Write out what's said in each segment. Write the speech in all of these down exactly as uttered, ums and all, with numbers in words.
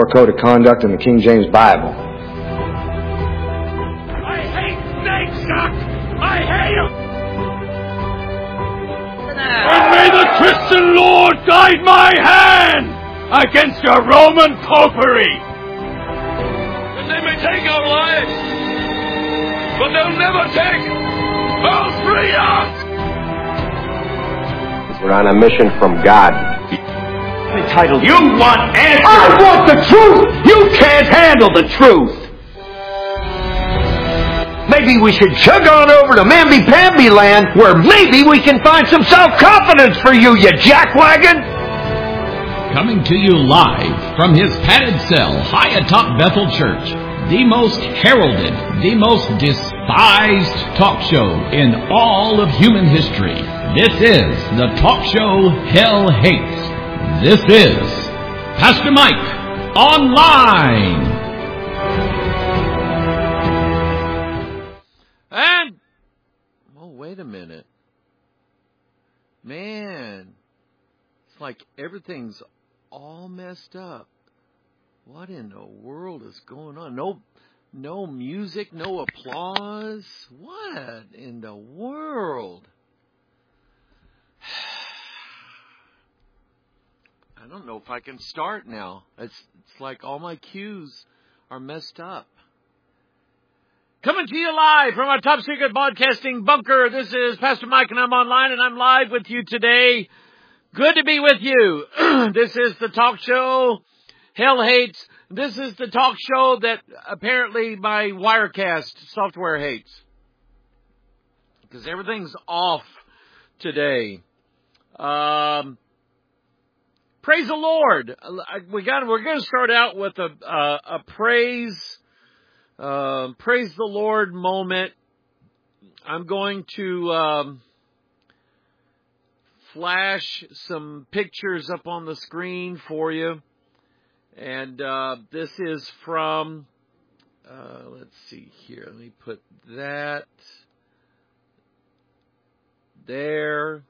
Code of Conduct in the King James Bible. I hate snakes, Doc! I hate them! And may the Christian Lord guide my hand against your Roman popery! And they may take our lives, but they'll never take our freedom! We're on a mission from God. Entitled, you want answers! I want the truth! You can't handle the truth! Maybe we should chug on over to Mamby-Pamby land, where maybe we can find some self-confidence for you, you jackwagon! Coming to you live from his padded cell high atop Bethel Church, the most heralded, the most despised talk show in all of human history. This is the talk show Hell Hates. This is Pastor Mike Online. And, oh, wait a minute. Man, it's like everything's all messed up. What in the world is going on? No, no music, no applause. What in the world? I don't know if I can start now. It's it's like all my cues are messed up. Coming to you live from our top secret broadcasting bunker. This is Pastor Mike, and I'm online, and I'm live with you today. Good to be with you. This is the talk show Hell Hates. This is the talk show that apparently my Wirecast software hates, because everything's off today. Um... Praise the Lord. We got. We're going to start out with a uh, a praise, uh, praise the Lord moment. I'm going to um, flash some pictures up on the screen for you, and uh, this is from. Uh, let's see here. Let me put that there.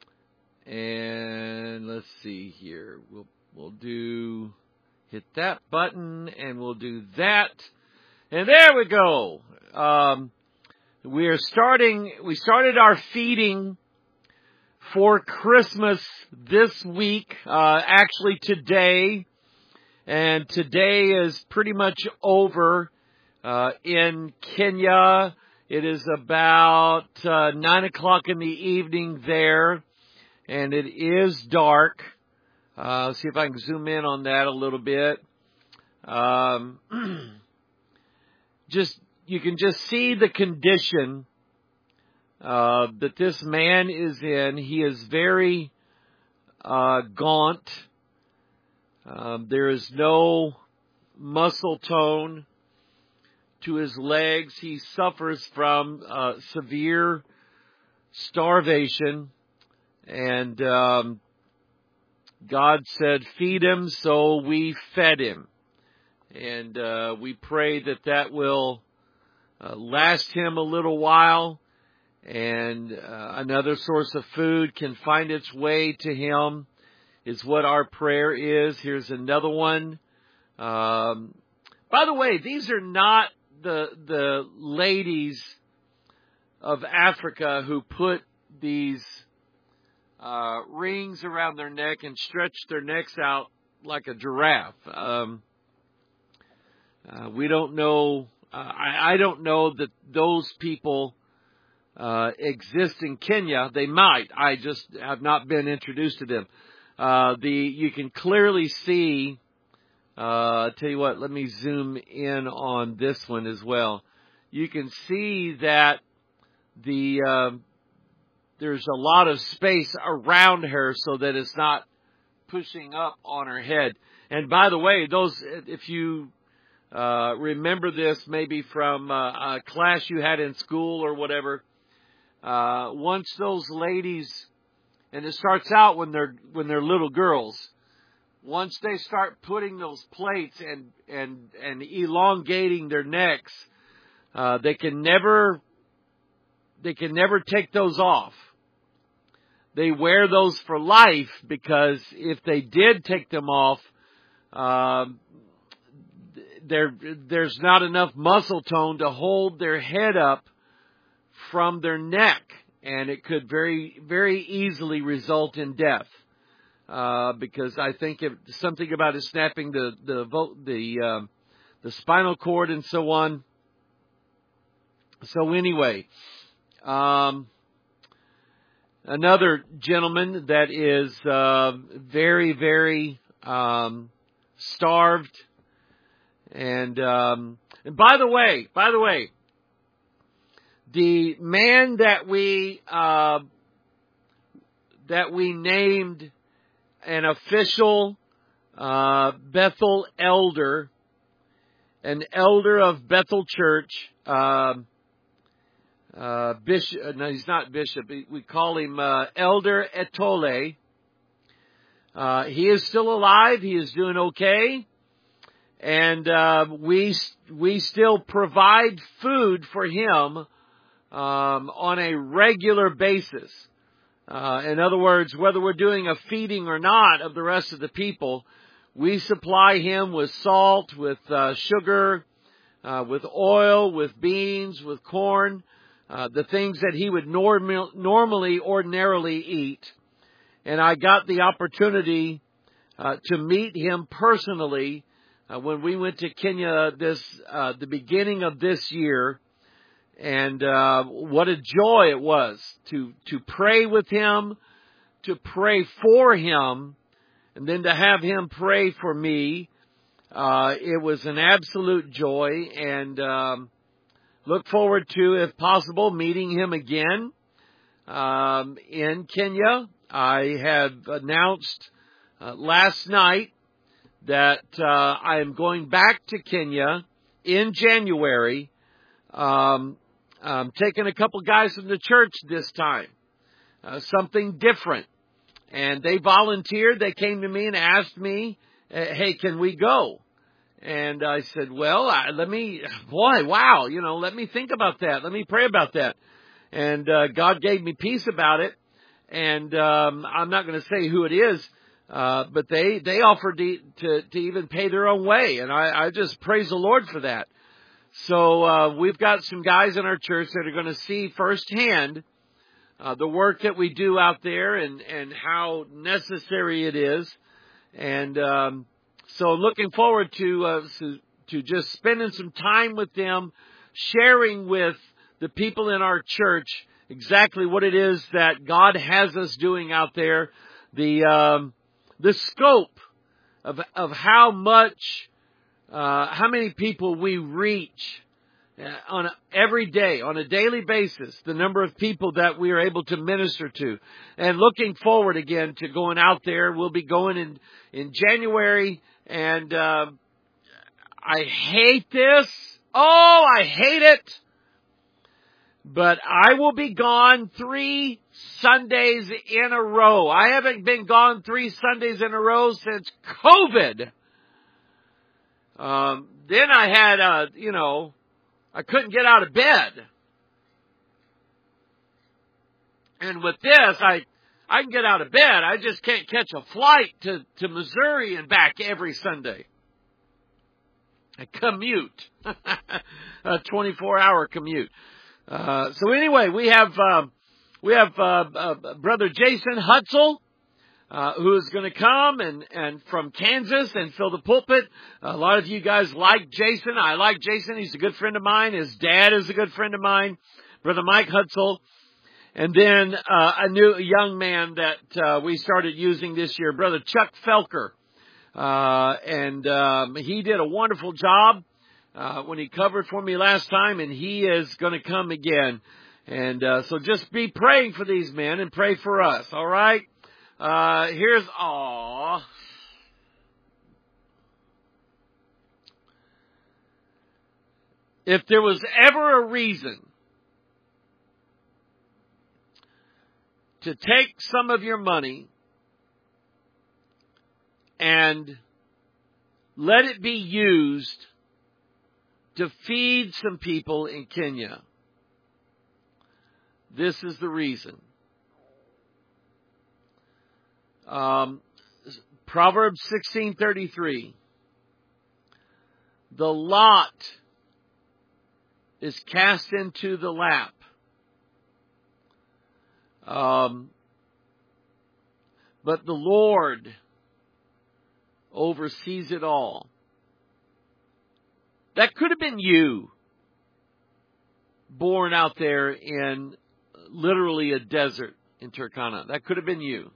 And let's see here. We'll we'll do hit that button, and we'll do that. And there we go. Um, we are starting. We started our feeding for Christmas this week. Uh, actually today, and today is pretty much over uh, in Kenya. It is about uh, nine o'clock in the evening there. And it is dark. Uh, see if I can zoom in on that a little bit. Um, just you can just see the condition uh, that this man is in. He is very uh, gaunt. Um, there is no muscle tone to his legs. He suffers from uh, severe starvation. And um, God said, feed him, so we fed him. And uh, we pray that that will uh, last him a little while, and uh, another source of food can find its way to him, is what our prayer is. Here's another one. Um, by the way, these are not the the ladies of Africa who put these Uh, rings around their neck and stretch their necks out like a giraffe. Um, uh, we don't know. Uh, I, I don't know that those people uh, exist in Kenya. They might. I just have not been introduced to them. Uh, the you can clearly see. Uh, I'll tell you what. Let me zoom in on this one as well. You can see that the. Uh, There's a lot of space around her so that it's not pushing up on her head. And by the way, those, if you uh, remember this maybe from uh, a class you had in school or whatever, uh, once those ladies, and it starts out when they're when they're little girls, once they start putting those plates and and and elongating their necks, uh, they can never they can never take those off. They wear those for life, because if they did take them off, uh, there there's not enough muscle tone to hold their head up from their neck, and it could very very easily result in death. Uh, because I think if something about it snapping the the the uh, the spinal cord and so on. So anyway, um, another gentleman that is uh, very very um, starved, and um, and by the way, by the way, the man that we uh, that we named an official uh, Bethel elder, an elder of Bethel Church, uh, uh, bishop. No, he's not bishop. We call him uh, Elder Etole. Uh, he is still alive. He is doing okay, and uh, we we still provide food for him um, on a regular basis. Uh, in other words, whether we're doing a feeding or not of the rest of the people, we supply him with salt, with uh, sugar, uh, with oil, with beans, with corn, uh, the things that he would norm- normally, ordinarily eat. And I got the opportunity uh, to meet him personally uh, when we went to Kenya this uh, the beginning of this year. And uh, what a joy it was to to pray with him, to pray for him, and then to have him pray for me. Uh, it was an absolute joy, and um, look forward to, if possible, meeting him again um, in Kenya. I have announced uh, last night that uh, I am going back to Kenya in January. Um, I'm taking a couple guys from the church this time, uh, something different. And they volunteered. They came to me and asked me, hey, can we go? And I said, well, I, let me, boy, wow, you know, let me think about that. Let me pray about that. And uh, God gave me peace about it. And um, I'm not going to say who it is, uh, but they, they offered to, to, to even pay their own way. And I, I just praise the Lord for that. So uh, we've got some guys in our church that are going to see firsthand uh, the work that we do out there and, and how necessary it is. And um, so looking forward to, uh, to to just spending some time with them, sharing with the people in our church exactly what it is that God has us doing out there, the um, the scope of of how much. Uh, how many people we reach uh, on a, every day, on a daily basis, the number of people that we are able to minister to. And looking forward again to going out there. We'll be going in, in January, and uh, I hate this. Oh, I hate it. But I will be gone three Sundays in a row. I haven't been gone three Sundays in a row since COVID. Um, then I had, uh, you know, I couldn't get out of bed. And with this, I, I can get out of bed. I just can't catch a flight to, to Missouri and back every Sunday. I commute. A twenty-four hour commute. Uh, so anyway, we have, uh, we have, uh, uh, Brother Jason Hutzel. Uh, who is going to come and, and from Kansas and fill the pulpit. A lot of you guys like Jason. I like Jason. He's a good friend of mine. His dad is a good friend of mine, Brother Mike Hutzel. And then uh, a new young man that uh, we started using this year, Brother Chuck Felker. Uh, and um, he did a wonderful job uh, when he covered for me last time, and he is going to come again. And uh, so just be praying for these men and pray for us, all right? Uh, here's, aw. If there was ever a reason to take some of your money and let it be used to feed some people in Kenya, this is the reason. Um, Proverbs sixteen thirty-three. The lot is cast into the lap. Um, but the Lord oversees it all. That could have been you, born out there in literally a desert in Turkana. That could have been you.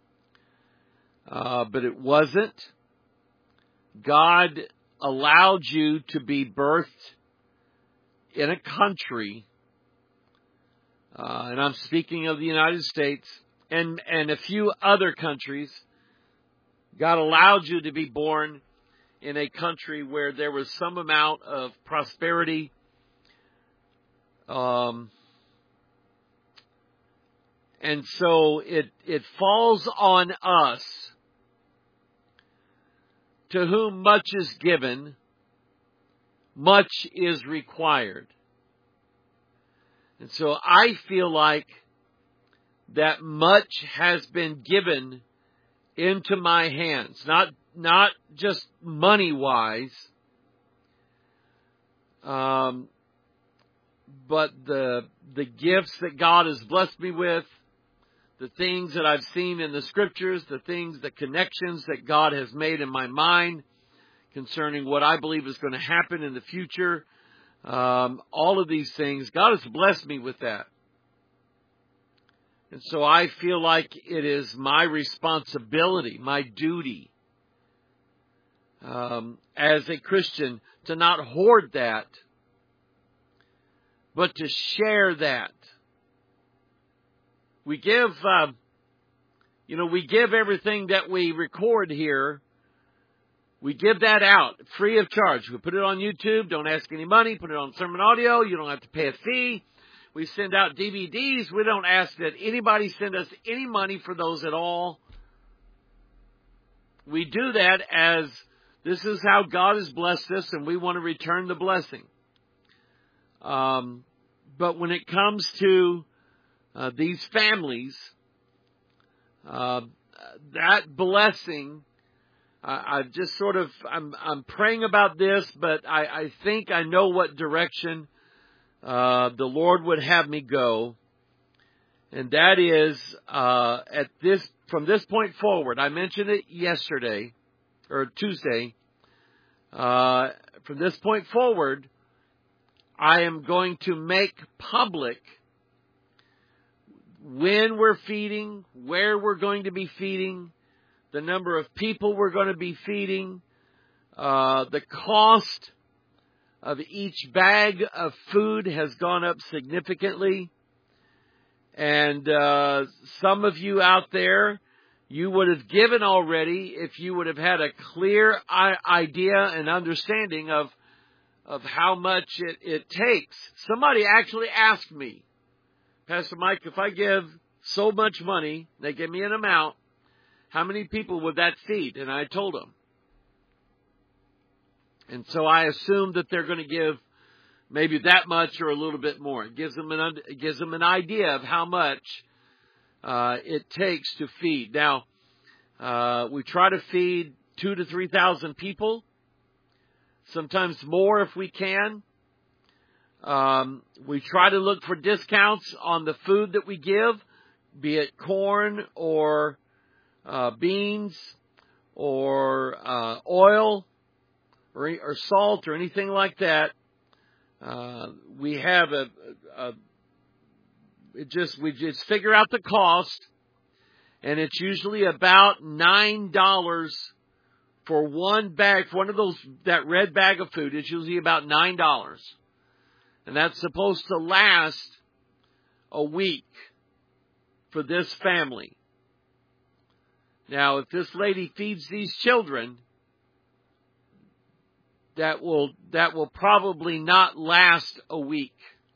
Uh, but it wasn't. God allowed you to be birthed in a country, uh, and I'm speaking of the United States and, and a few other countries. God allowed you to be born in a country where there was some amount of prosperity, um, and so it it falls on us, to whom much is given, much is required. And so I feel like that much has been given into my hands, not not just money-wise, um, but the the gifts that God has blessed me with, the things that I've seen in the Scriptures, the things, the connections that God has made in my mind concerning what I believe is going to happen in the future. Um, all of these things, God has blessed me with that. And so I feel like it is my responsibility, my duty, um, as a Christian, to not hoard that, but to share that. We give, uh, you know, we give everything that we record here. We give that out free of charge. We put it on YouTube. Don't ask any money. Put it on sermon audio. You don't have to pay a fee. We send out D V Ds. We don't ask that anybody send us any money for those at all. We do that as this is how God has blessed us, and we want to return the blessing. Um, but when it comes to uh, these families, uh, that blessing, uh, I've just sort of, I'm, I'm praying about this, but I, I think I know what direction Uh, the Lord would have me go, and that is uh, at this from this point forward. I mentioned it yesterday or Tuesday. Uh, from this point forward, I am going to make public when we're feeding, where we're going to be feeding, the number of people we're going to be feeding, uh, the cost of each bag of food has gone up significantly. And uh, some of you out there, you would have given already if you would have had a clear idea and understanding of of how much it, it takes. Somebody actually asked me, Pastor Mike, if I give so much money, they give me an amount, how many people would that feed? And I told them. And so I assume that they're going to give maybe that much or a little bit more. It gives them an, it gives them an idea of how much uh, it takes to feed. Now, uh, we try to feed two to three thousand people, sometimes more if we can. Um, we try to look for discounts on the food that we give, be it corn or uh, beans or uh, oil. Or, or salt or anything like that. Uh, we have a, a, a it just we just figure out the cost, and it's usually about nine dollars for one bag. For one of those, that red bag of food is usually about nine dollars, and that's supposed to last a week for this family. Now, if this lady feeds these children, That will that will probably not last a week.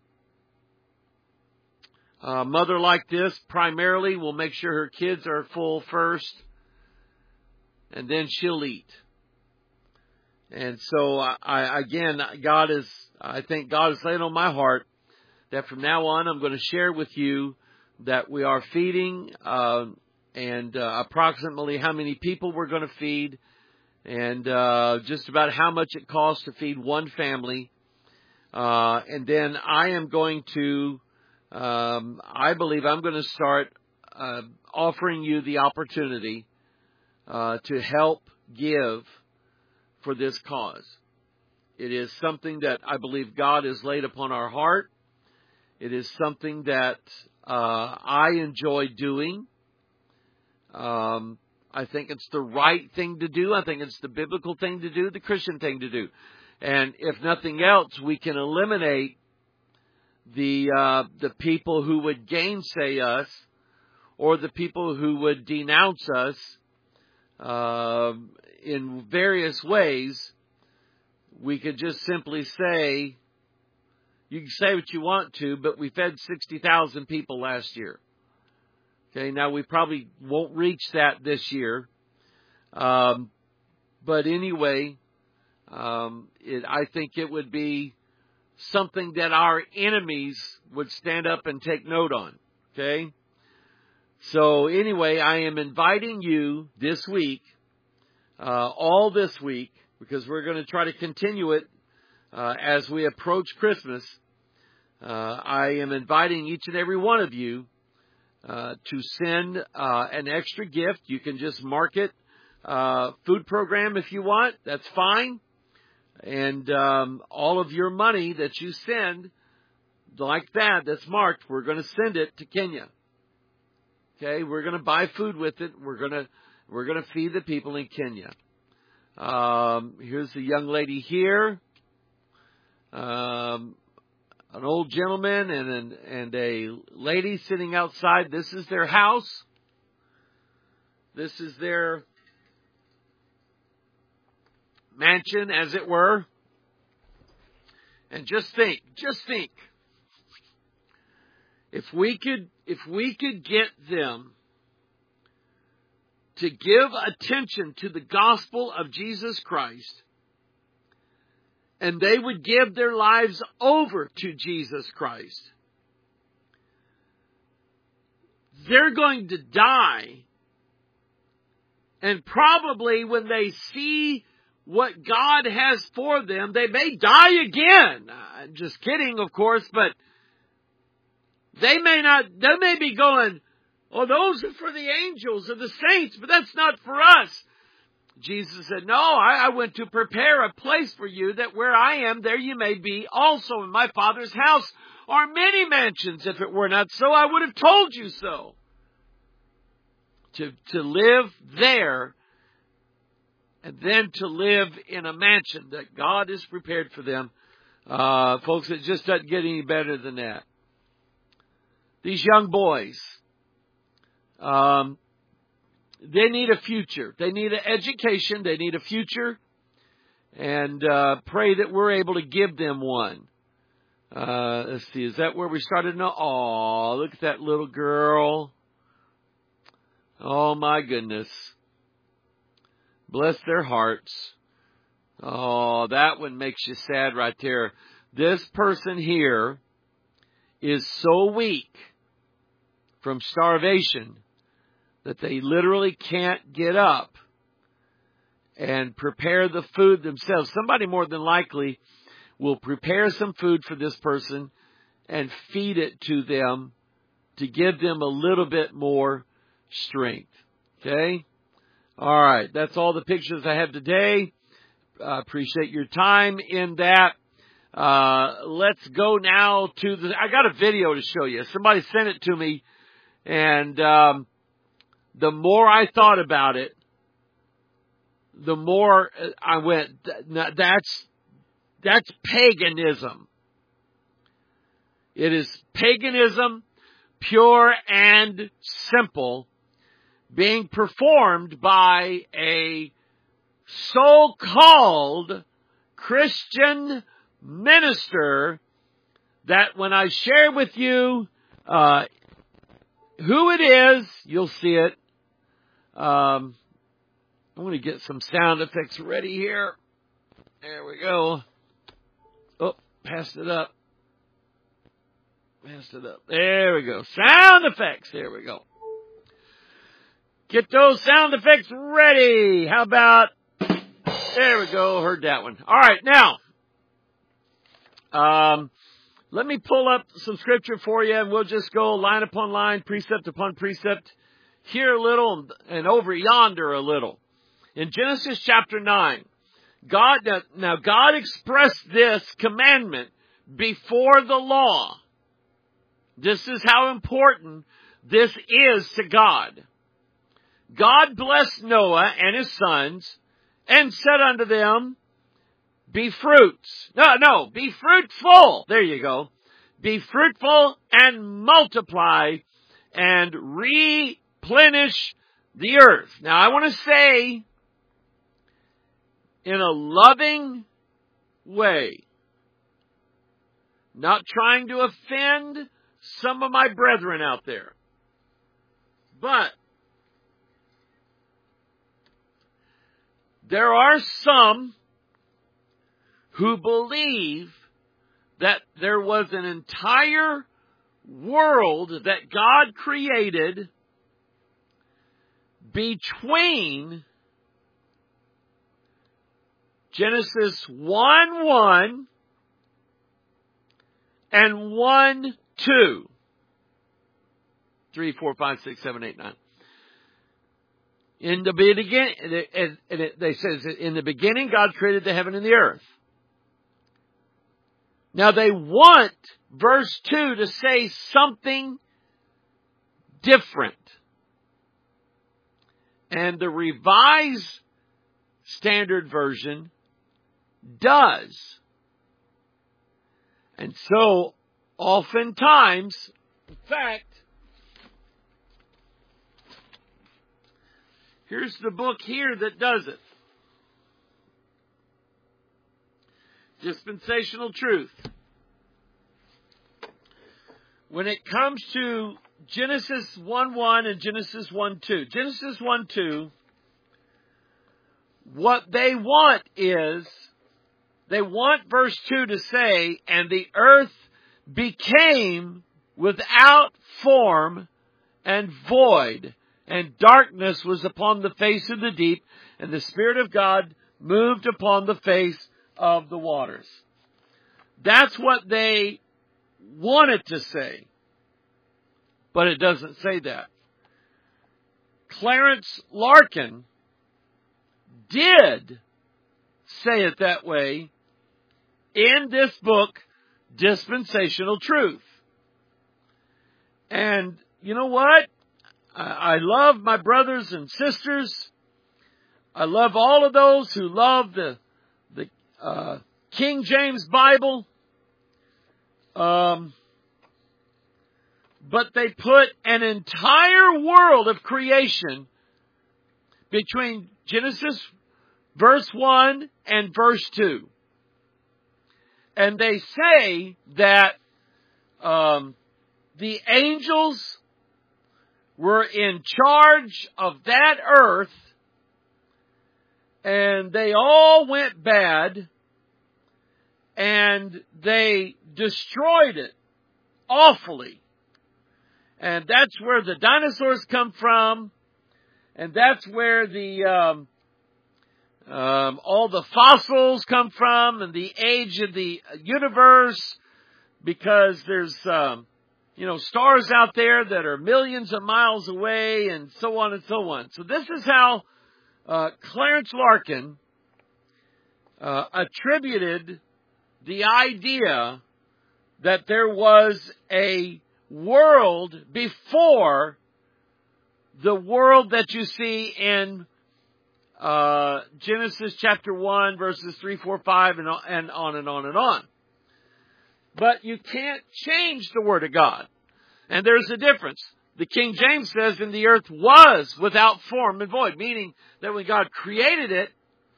A mother like this primarily will make sure her kids are full first, and then she'll eat. And so, I, I again, God is, I think God is laying on my heart that from now on I'm going to share with you that we are feeding uh, and uh, approximately how many people we're going to feed. and uh, just about how much it costs to feed one family. Uh, and then I am going to, um, I believe I'm going to start uh, offering you the opportunity uh, to help give for this cause. It is something that I believe God has laid upon our heart. It is something that uh, I enjoy doing. Um, I think it's the right thing to do. I think it's the biblical thing to do, the Christian thing to do. And if nothing else, we can eliminate the uh, the people who would gainsay us, or the people who would denounce us uh, in various ways. We could just simply say, you can say what you want to, but we fed sixty thousand people last year. Okay, now we probably won't reach that this year. Um, but anyway, um, it, I think it would be something that our enemies would stand up and take note on. Okay? So anyway, I am inviting you this week, uh, all this week, because we're going to try to continue it uh, as we approach Christmas. Uh, I am inviting each and every one of you uh, to send uh, an extra gift. You can just mark it uh, food program if you want. That's fine. And um, all of your money that you send like that, that's marked, we're going to send it to Kenya. Okay, we're going to buy food with it. We're going to we're going to feed the people in Kenya. Um, here's a young lady here, um, an old gentleman and an, and a lady sitting outside. This is their house. This is their mansion, as it were. And just think, just think, if we could, if we could get them to give attention to the gospel of Jesus Christ, and they would give their lives over to Jesus Christ, they're going to die. And probably when they see what God has for them, they may die again. I'm just kidding, of course, but they may not, they may be going, oh, those are for the angels or the saints, but that's not for us. Jesus said, no, I, I went to prepare a place for you, that where I am, there you may be also. In my Father's house are many mansions. If it were not so, I would have told you so. To, to live there, and then to live in a mansion that God has prepared for them. Uh, folks, it just doesn't get any better than that. These young boys, um, they need a future. They need an education. They need a future. And uh, pray that we're able to give them one. Uh, let's see, is that where we started? No. Oh, look at that little girl. Oh, my goodness. Bless their hearts. Oh, that one makes you sad right there. This person here is so weak from starvation that they literally can't get up and prepare the food themselves. Somebody more than likely will prepare some food for this person and feed it to them to give them a little bit more strength. Okay? All right. That's all the pictures I have today. I uh, appreciate your time in that. Uh, let's go now to the, I got a video to show you. Somebody sent it to me. And, um, the more I thought about it, the more I went, that's, that's paganism. It is paganism, pure and simple, being performed by a so-called Christian minister that when I share with you uh, who it is, you'll see it. Um, I'm going to get some sound effects ready here. There we go. Oh, passed it up. Passed it up. There we go. Sound effects. There we go. Get those sound effects ready. How about There we go. Heard that one. All right. Now, um, let me pull up some scripture for you, and we'll just go line upon line, precept upon precept, here a little and over yonder a little. In Genesis chapter nine, God, now God expressed this commandment before the law. This is how important this is to God. God blessed Noah and his sons and said unto them, be fruits. No, no, be fruitful. There you go. Be fruitful and multiply and replenish the earth. Now I want to say, in a loving way, not trying to offend some of my brethren out there, but there are some who believe that there was an entire world that God created between Genesis one one and one two. three, four, five, six, seven, eight, nine. In the beginning, and it, they says, in the beginning, God created the heaven and the earth. Now they want verse two to say something different. And the Revised Standard Version does. And so, oftentimes, in fact, here's the book here that does it. Dispensational Truth. When it comes to Genesis one one and Genesis one two. Genesis one two, what they want is, they want verse two to say, and the earth became without form and void, and darkness was upon the face of the deep, and the Spirit of God moved upon the face of the waters. That's what they wanted to say. But it doesn't say that. Clarence Larkin did say it that way in this book, Dispensational Truth. And you know what? I love my brothers and sisters. I love all of those who love the the uh, King James Bible. Um, but they put an entire world of creation between Genesis verse one and verse two. And they say that um, the angels were in charge of that earth, and they all went bad, and they destroyed it awfully. And that's where the dinosaurs come from, and that's where the um, um, all the fossils come from, and the age of the universe, because there's um, you know stars out there that are millions of miles away, and so on and so on. So this is how uh, Clarence Larkin uh, attributed the idea that there was a world before the world that you see in uh, Genesis chapter one, verses three, four, five, and, and on and on and on. But you can't change the Word of God. And there's a difference. The King James says, and the earth was without form and void, meaning that when God created it,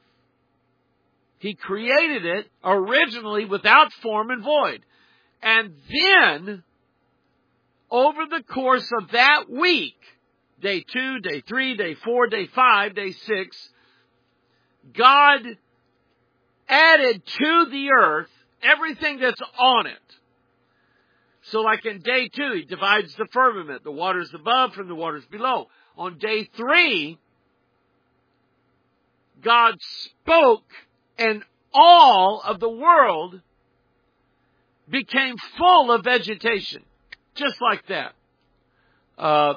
He created it originally without form and void. And then, over the course of that week, day two, day three, day four, day five, day six, God added to the earth everything that's on it. So like in day two, He divides the firmament, the waters above from the waters below. On day three, God spoke, and all of the world became full of vegetation. Just like that. Uh,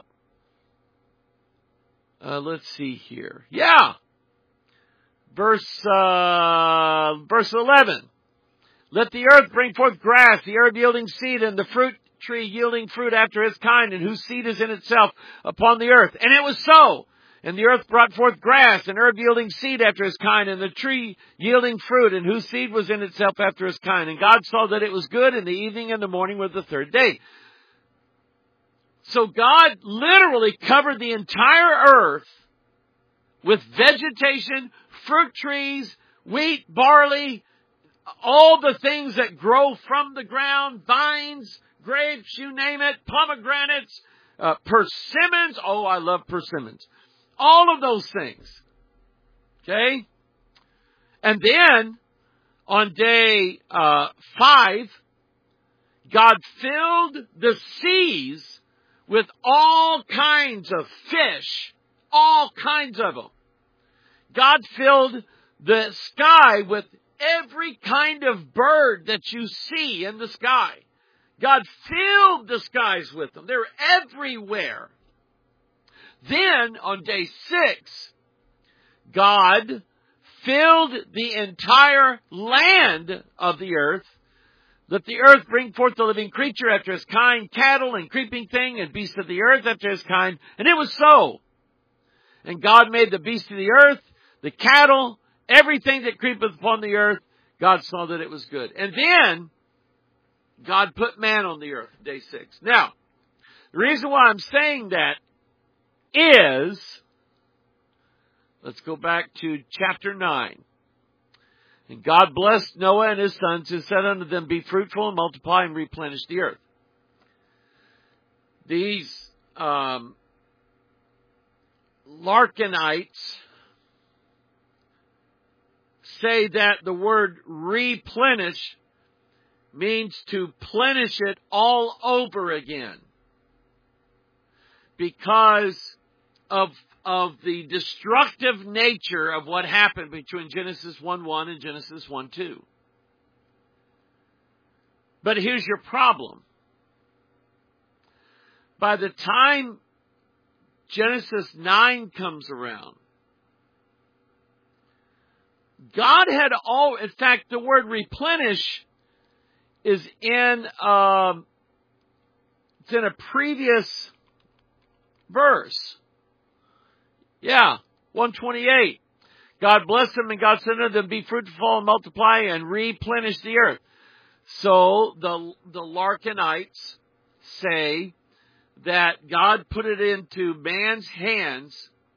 uh, let's see here. Yeah. Verse, uh, verse eleven. Let the earth bring forth grass, the herb yielding seed, and the fruit tree yielding fruit after its kind, and whose seed is in itself upon the earth. And it was so. And the earth brought forth grass, and herb yielding seed after his kind, and the tree yielding fruit, and whose seed was in itself after his kind. And God saw that it was good, and the evening and the morning were the third day. So God literally covered the entire earth with vegetation, fruit trees, wheat, barley, all the things that grow from the ground, vines, grapes, you name it, pomegranates, uh, persimmons. Oh, I love persimmons. All of those things. Okay? And then, on day uh, five, God filled the seas with all kinds of fish. All kinds of them. God filled the sky with every kind of bird that you see in the sky. God filled the skies with them. They're everywhere. Then, on day six, God filled the entire land of the earth. Let the earth bring forth the living creature after his kind, cattle and creeping thing and beasts of the earth after his kind. And it was so. And God made the beasts of the earth, the cattle, everything that creepeth upon the earth. God saw that it was good. And then, God put man on the earth, day six. Now, the reason why I'm saying that is, let's go back to chapter nine. And God blessed Noah and his sons and said unto them, be fruitful and multiply and replenish the earth. These um, Larkinites say that the word replenish means to plenish it all over again. Because of, of the destructive nature of what happened between Genesis one one and Genesis one two. But here's your problem. By the time Genesis nine comes around, God had all, in fact, the word replenish is in, um, it's in a previous verse. Yeah, one twenty-eight. God blessed them and God said unto them, be fruitful and multiply and replenish the earth. So the, the Larkinites say that God put it into man's hands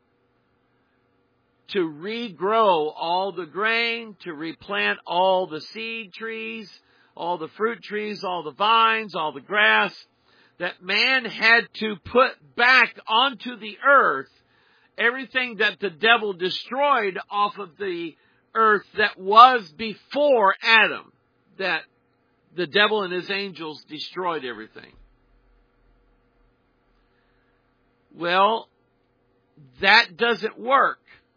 to regrow all the grain, to replant all the seed trees, all the fruit trees, all the vines, all the grass, that man had to put back onto the earth everything that the devil destroyed off of the earth that was before Adam, that the devil and his angels destroyed everything. Well, that doesn't work.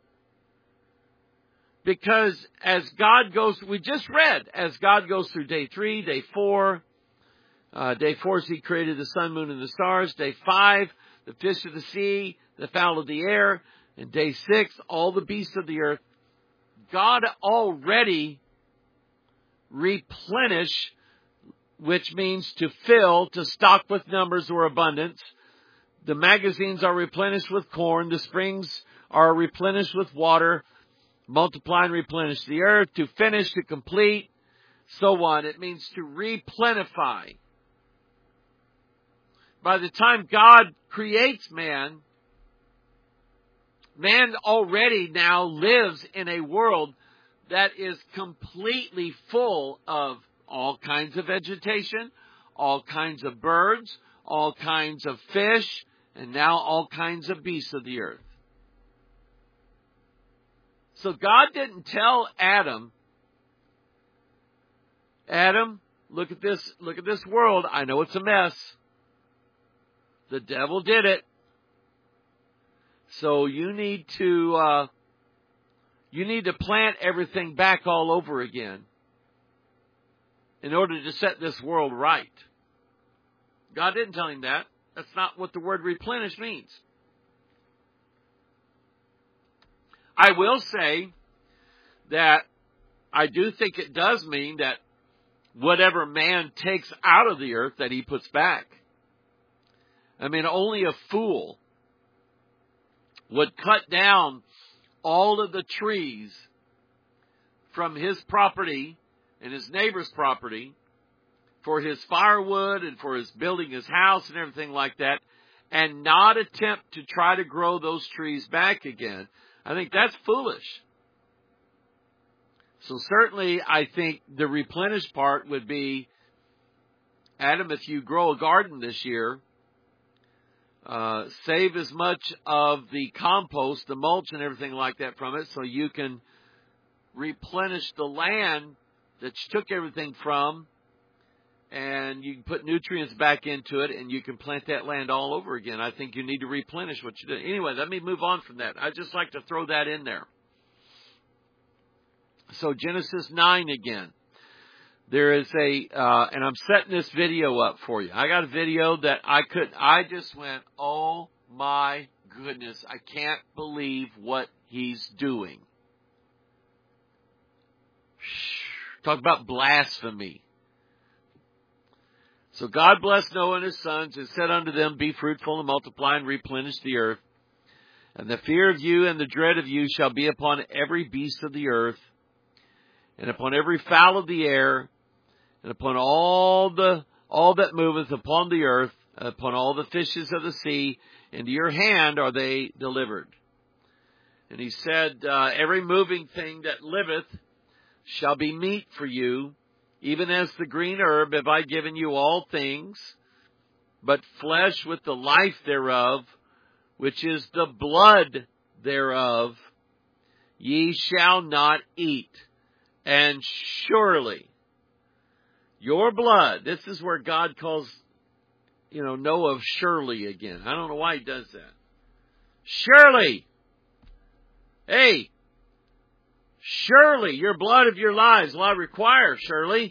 Because as God goes, we just read, as God goes through day three, day four, uh, day four he created the sun, moon, and the stars. Day five, the fish of the sea, the fowl of the air. And day six, all the beasts of the earth. God already replenish, which means to fill, to stock with numbers or abundance. The magazines are replenished with corn. The springs are replenished with water. Multiply and replenish the earth, to finish, to complete, so on. It means to replenify. By the time God creates man, man already now lives in a world that is completely full of all kinds of vegetation, all kinds of birds, all kinds of fish, and now all kinds of beasts of the earth. So God didn't tell Adam, Adam, look at this, look at this world. I know it's a mess. The devil did it. So you need to, uh, You need to plant everything back all over again in order to set this world right. God didn't tell him that. That's not what the word replenish means. I will say that I do think it does mean that whatever man takes out of the earth, that he puts back. I mean, only a fool would cut down all of the trees from his property and his neighbor's property for his firewood and for his building his house and everything like that, and not attempt to try to grow those trees back again. I think that's foolish. So certainly I think the replenish part would be, Adam, if you grow a garden this year, uh, save as much of the compost, the mulch and everything like that from it so you can replenish the land that you took everything from, and you can put nutrients back into it, and you can plant that land all over again. I think you need to replenish what you did. Anyway, let me move on from that. I'd just like to throw that in there. So Genesis nine again. There is a, uh, and I'm setting this video up for you. I got a video that I could, I just went, oh my goodness, I can't believe what he's doing. Talk about blasphemy. So God blessed Noah and his sons and said unto them, be fruitful and multiply and replenish the earth. And the fear of you and the dread of you shall be upon every beast of the earth, and upon every fowl of the air, and upon all the all that moveth upon the earth, upon all the fishes of the sea. Into your hand are they delivered. And he said, uh, every moving thing that liveth shall be meat for you, even as the green herb have I given you all things, but flesh with the life thereof, which is the blood thereof, ye shall not eat. And surely your blood, this is where God calls, you know, Noah surely again. I don't know why he does that. Surely, hey, surely your blood of your lives will I require, surely.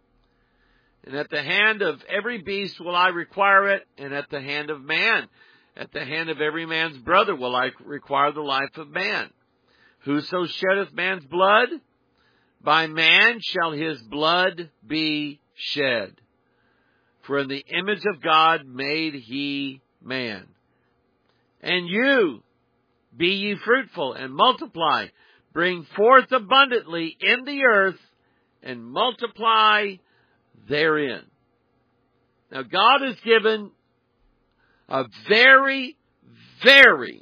And at the hand of every beast will I require it, and at the hand of man, at the hand of every man's brother will I require the life of man. Whoso sheddeth man's blood, by man shall his blood be shed. For in the image of God made he man. And you, be ye fruitful and multiply, bring forth abundantly in the earth, and multiply therein. Now God has given a very, very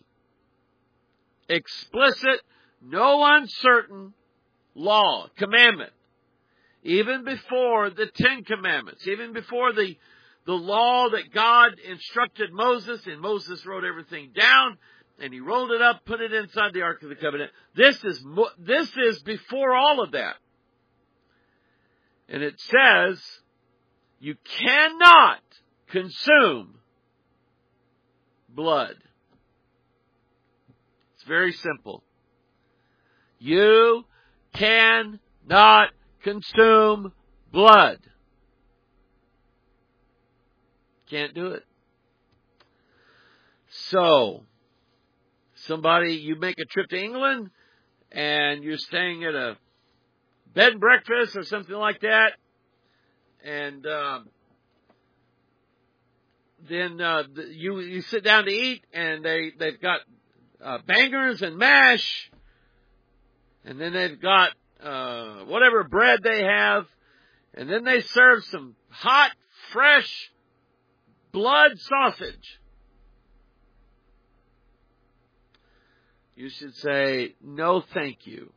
explicit, no uncertain law, commandment, even before the Ten Commandments, even before the, the law that God instructed Moses, and Moses wrote everything down, and he rolled it up, put it inside the Ark of the Covenant. This is, this is before all of that. And it says, you cannot consume blood. It's very simple. You cannot consume blood. Can't do it. So, somebody, you make a trip to England, and you're staying at a bed and breakfast or something like that, and um, then uh, you you sit down to eat, and they they've got uh, bangers and mash, and then they've got uh, whatever bread they have, and then they serve some hot, fresh blood sausage. You should say, no, thank you.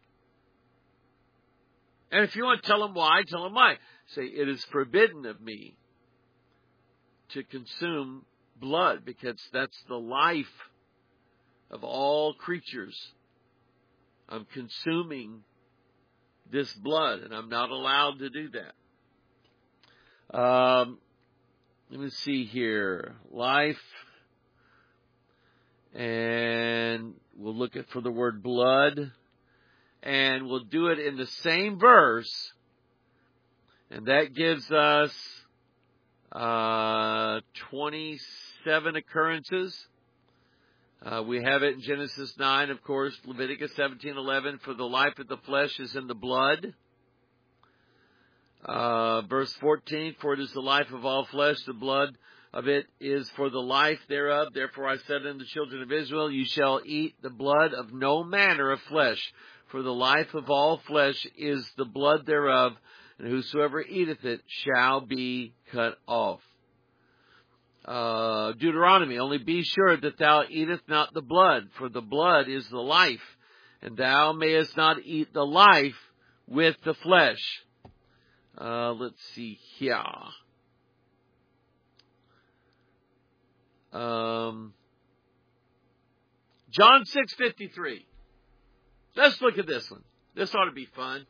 And if you want to tell them why, tell them why. Say, it is forbidden of me to consume blood, because that's the life of all creatures. I'm consuming this blood, and I'm not allowed to do that. Um, let me see here. Life. And we'll look at for the word blood. and we'll do it in the same verse. And that gives us uh, twenty-seven occurrences. Uh, we have it in Genesis nine, of course, Leviticus seventeen eleven, for the life of the flesh is in the blood. Uh, verse fourteen, for it is the life of all flesh, the blood of it is for the life thereof. Therefore I said unto the children of Israel, you shall eat the blood of no manner of flesh, for the life of all flesh is the blood thereof, and whosoever eateth it shall be cut off. Uh, Deuteronomy, only be sure that thou eatest not the blood, for the blood is the life, and thou mayest not eat the life with the flesh. Uh, let's see here. Um, John six fifty-three. Let's look at this one. This ought to be fun.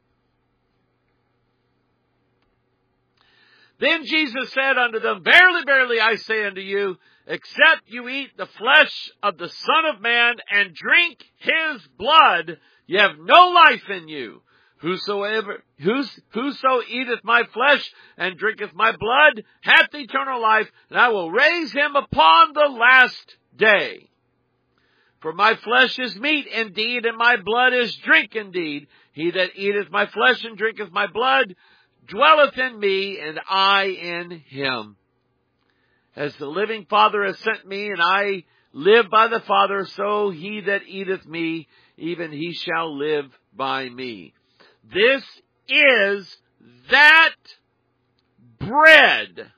Then Jesus said unto them, verily, verily, I say unto you, except you eat the flesh of the Son of Man and drink his blood, ye have no life in you. Whosoever, whos, whoso eateth my flesh and drinketh my blood hath eternal life, and I will raise him upon the last day. For my flesh is meat indeed, and my blood is drink indeed. He that eateth my flesh and drinketh my blood dwelleth in me, and I in him. As the living Father has sent me, and I live by the Father, so he that eateth me, even he shall live by me. This is that bread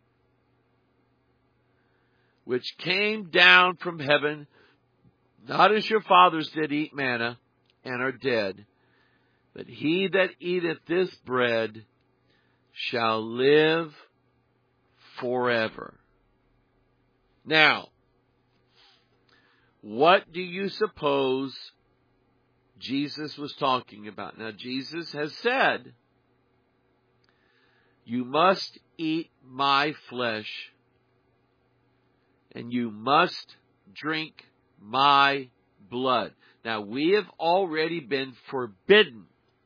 which came down from heaven, not as your fathers did eat manna and are dead, but he that eateth this bread shall live forever. Now, what do you suppose Jesus was talking about? Now, Jesus has said, you must eat my flesh, and you must drink my blood. Now, we have already been forbidden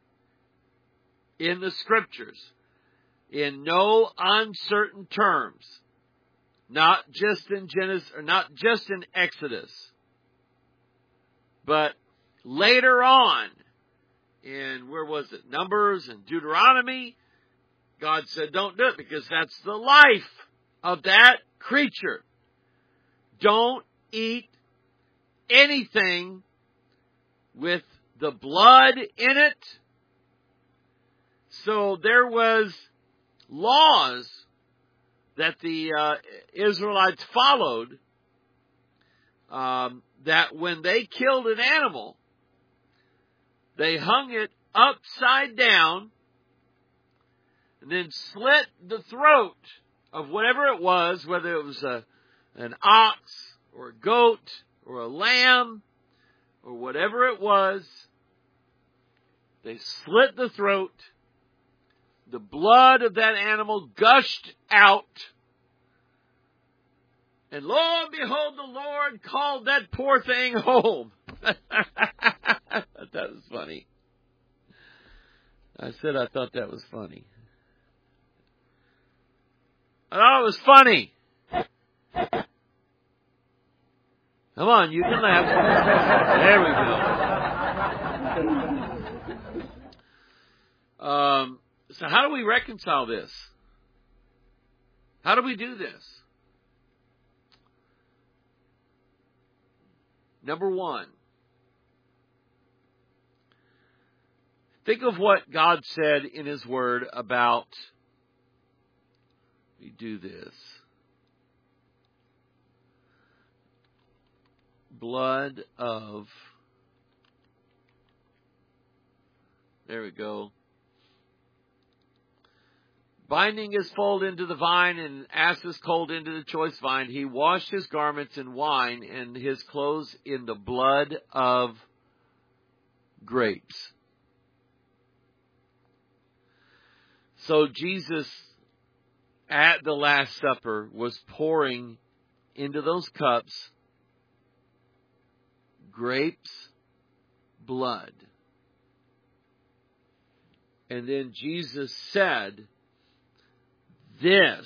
in the Scriptures, in no uncertain terms, not just in Genesis, or not just in Exodus, but later on, in, where was it, Numbers and Deuteronomy, God said don't do it because that's the life of that creature. Don't eat anything with the blood in it. So there was laws that the uh, Israelites followed, um, that when they killed an animal, they hung it upside down and then slit the throat of whatever it was, whether it was a, an ox or a goat or a lamb or whatever it was. They slit the throat. The blood of that animal gushed out. And lo and behold, the Lord called that poor thing home. That was funny. I said I thought that was funny. I thought it was funny. Come on, you can laugh. There we go. Um, so how do we reconcile this? How do we do this? Number one, think of what God said in His Word about, we do this, blood of, there we go, binding his fold into the vine and ass's colt into the choice vine, he washed his garments in wine and his clothes in the blood of grapes. So Jesus, at the Last Supper, was pouring into those cups grapes' blood. And then Jesus said, "This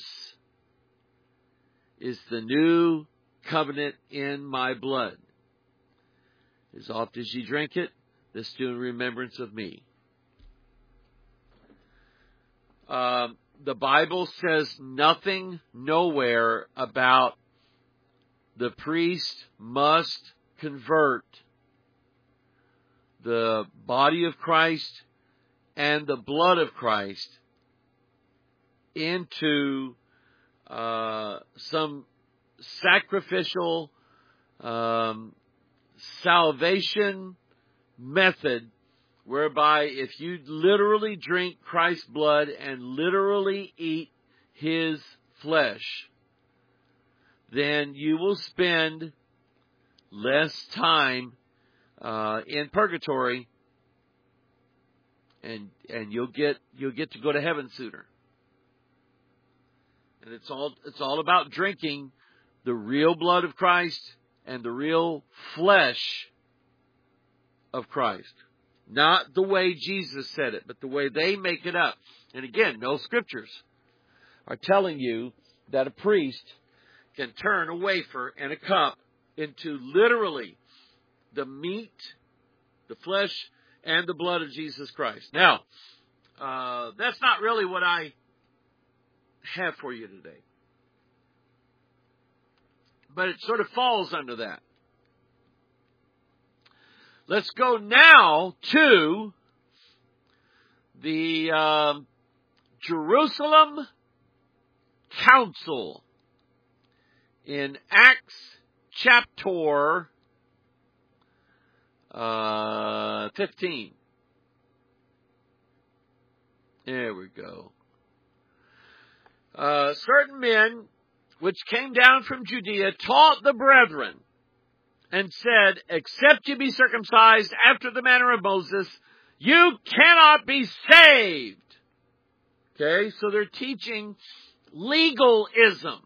is the new covenant in my blood. As oft as ye drink it, this do in remembrance of me." Um, the Bible says nothing nowhere about the priest must convert the body of Christ and the blood of Christ into uh, some sacrificial um, salvation method whereby if you literally drink Christ's blood and literally eat His flesh, then you will spend less time uh, in purgatory, and and you'll get you'll get to go to heaven sooner. And it's all it's all about drinking the real blood of Christ and the real flesh of Christ. Not the way Jesus said it, but the way they make it up. And again, no scriptures are telling you that a priest can turn a wafer and a cup into literally the meat, the flesh, and the blood of Jesus Christ. Now, uh, that's not really what I have for you today. But it sort of falls under that. Let's go now to the um, Jerusalem Council in Acts chapter uh, fifteen. There we go. Uh, certain men which came down from Judea taught the brethren and said, "Except you be circumcised after the manner of Moses, you cannot be saved." Okay, so they're teaching legalism.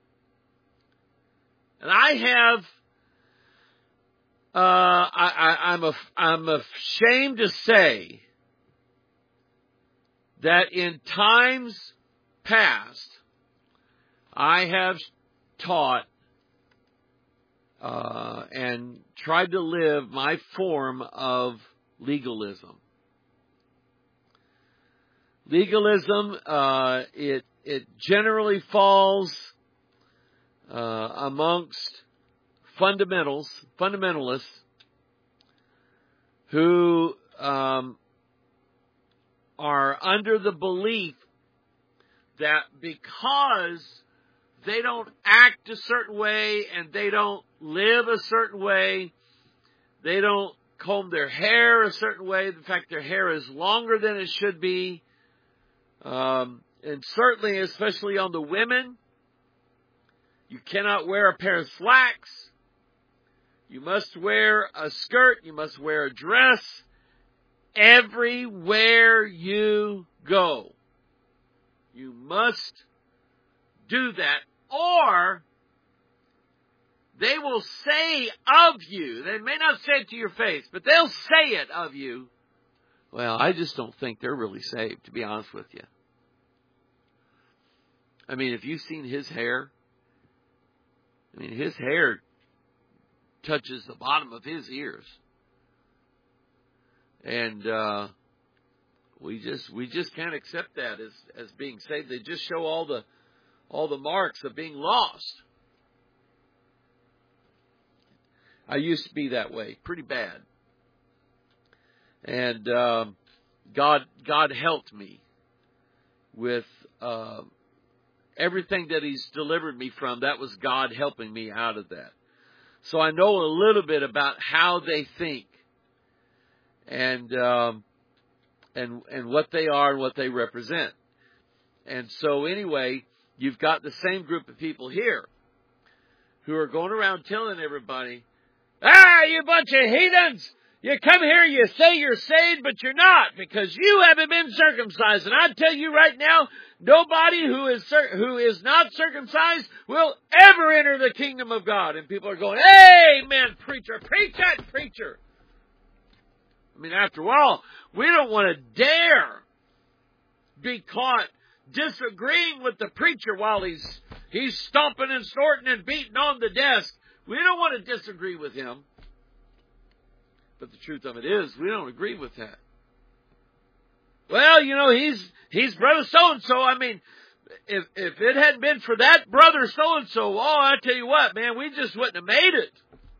And I have, uh, I, I, I'm, a, I'm ashamed to say that in times past, I have taught uh, and tried to live my form of legalism. Legalism, uh, it it generally falls uh, amongst fundamentals, fundamentalists, who um, are under the belief that because they don't act a certain way and they don't live a certain way, they don't comb their hair a certain way. In fact, their hair is longer than it should be. Um, and certainly, especially on the women, you cannot wear a pair of slacks. You must wear a skirt. You must wear a dress everywhere you go. You must do that, or they will say of you, they may not say it to your face, but they'll say it of you, "Well, I just don't think they're really saved," to be honest with you. I mean, if you've seen his hair, I mean, his hair touches the bottom of his ears. And uh, we just we just can't accept that as, as being saved. They just show all the all the marks of being lost. I used to be that way, pretty bad. And um, God God helped me with uh, everything that He's delivered me from. That was God helping me out of that. So I know a little bit about how they think, and um, and and what they are and what they represent. And so anyway, you've got the same group of people here who are going around telling everybody, "Ah, you bunch of heathens! You come here, you say you're saved, but you're not, because you haven't been circumcised. And I tell you right now, nobody who is cir- who is not circumcised will ever enter the kingdom of God." And people are going, "Amen, preacher, preach that, preacher." I mean, after all, we don't want to dare be caught disagreeing with the preacher while he's he's stomping and snorting and beating on the desk. We don't want to disagree with him. But the truth of it is, we don't agree with that. Well, you know, he's he's brother so-and-so. I mean, if if it hadn't been for that brother so-and-so, oh, I tell you what, man, we just wouldn't have made it.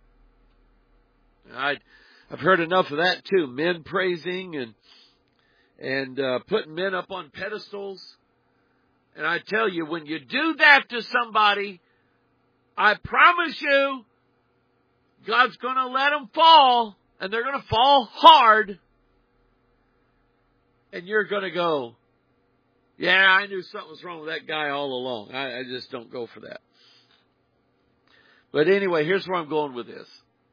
I, I've heard enough of that too. Men praising and and uh, putting men up on pedestals. And I tell you, when you do that to somebody, I promise you, God's going to let them fall, and they're going to fall hard. And you're going to go, yeah, I knew something was wrong with that guy all along. I, I just don't go for that. But anyway, here's where I'm going with this.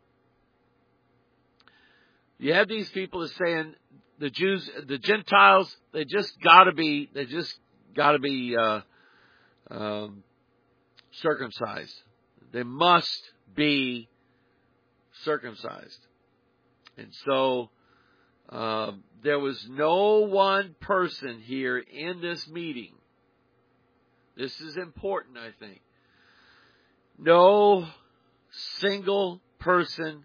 You have these people that are saying the Jews, the Gentiles, they just got to be, they just got to be uh, um, circumcised. They must be circumcised. And so uh, there was no one person here in this meeting. This is important, I think. No single person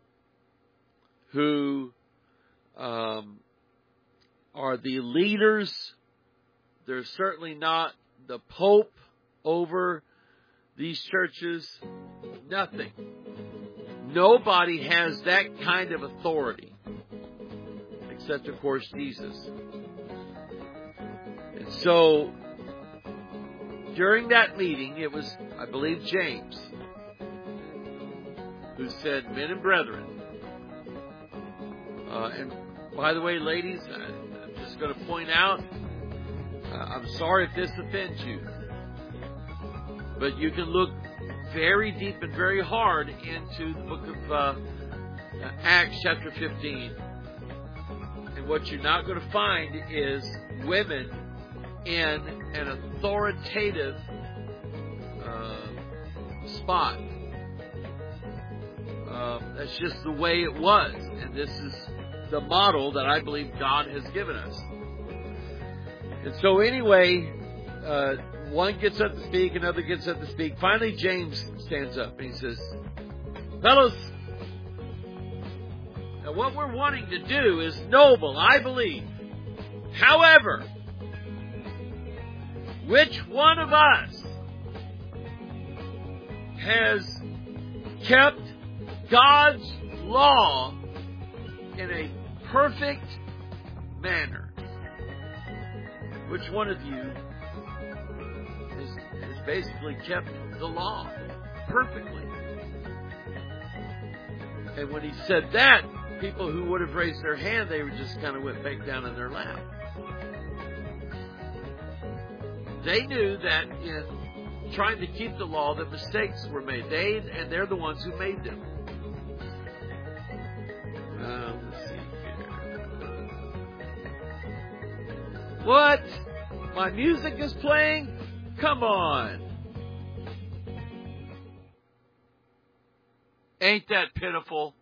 who um, are the leaders. They're certainly not the Pope over these churches. Nothing. Nobody has that kind of authority. Except, of course, Jesus. And so, during that meeting, it was, I believe, James who said, men and brethren. Uh, and by the way, ladies, I, I'm just going to point out, uh, I'm sorry if this offends you, but you can look very deep and very hard into the book of uh, Acts chapter fifteen. And what you're not going to find is women in an authoritative uh, spot. Um, that's just the way it was. And this is the model that I believe God has given us. And so anyway, uh, one gets up to speak, another gets up to speak. Finally, James stands up and he says, fellows, now what we're wanting to do is noble, I believe. However, which one of us has kept God's law in a perfect manner? Which one of you has, has basically kept the law perfectly? And when he said that, people who would have raised their hand, they were just kind of went back down in their lap. They knew that in trying to keep the law, that mistakes were made. They and they're the ones who made them. Uh, let's see here. What? My music is playing? Come on. Ain't that pitiful?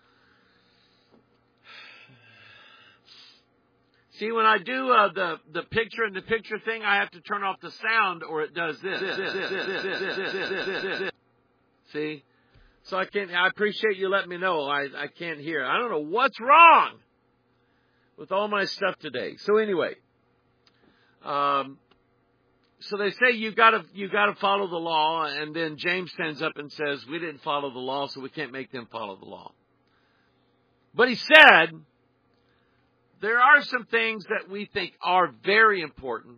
See, when I do uh, the the picture in the picture thing, I have to turn off the sound, or it does this. this, this, this, this, this, this, this, this. See, so I can't. I appreciate you letting me know. I I can't hear. I don't know what's wrong with all my stuff today. So anyway, um, so they say you got to you got to follow the law, and then James stands up and says, "We didn't follow the law, so we can't make them follow the law." But he said, there are some things that we think are very important,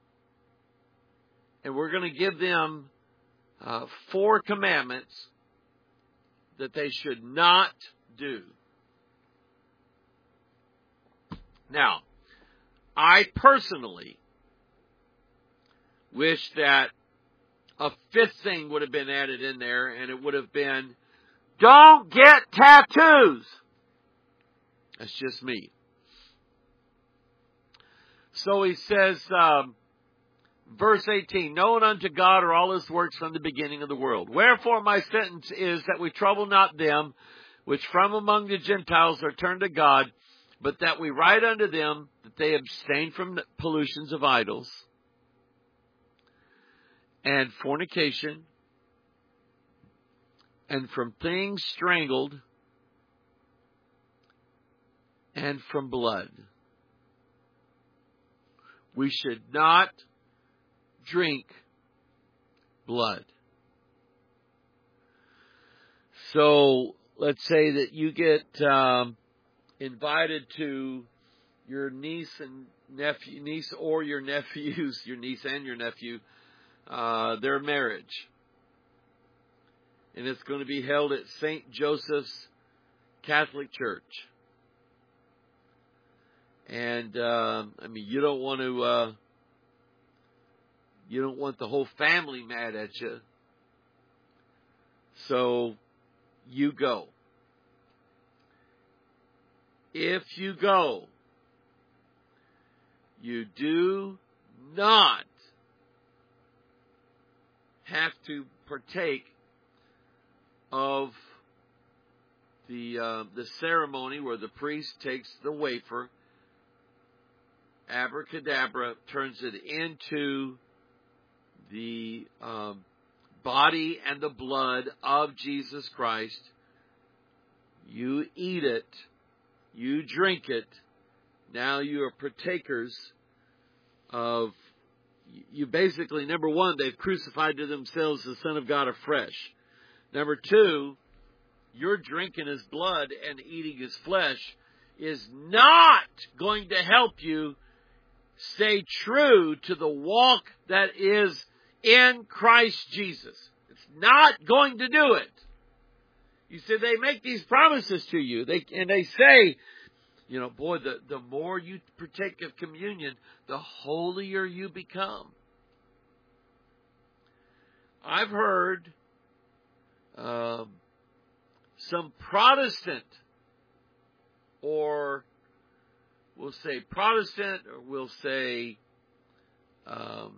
and we're going to give them uh, four commandments that they should not do. Now, I personally wish that a fifth thing would have been added in there, and it would have been, don't get tattoos. That's just me. So he says, um, verse eighteen, known unto God are all his works from the beginning of the world. Wherefore my sentence is that we trouble not them which from among the Gentiles are turned to God, but that we write unto them that they abstain from the pollutions of idols and fornication and from things strangled and from blood. We should not drink blood. So let's say that you get um, invited to your niece and nephew, niece or your nephews, your niece and your nephew, uh, their marriage, and it's going to be held at Saint Joseph's Catholic Church. And uh, I mean, you don't want to, uh, you don't want the whole family mad at you, so you go. If you go, you do not have to partake of the uh, the ceremony where the priest takes the wafer, abracadabra, turns it into the um, body and the blood of Jesus Christ. You eat it, you drink it. Now you are partakers of, you basically, number one, they've crucified to themselves the Son of God afresh. Number two, you're drinking his blood and eating his flesh is not going to help you stay true to the walk that is in Christ Jesus. It's not going to do it. You see, they make these promises to you, they and they say, you know, boy, the, the more you partake of communion, the holier you become. I've heard um, some Protestant, or we'll say Protestant, or we'll say um,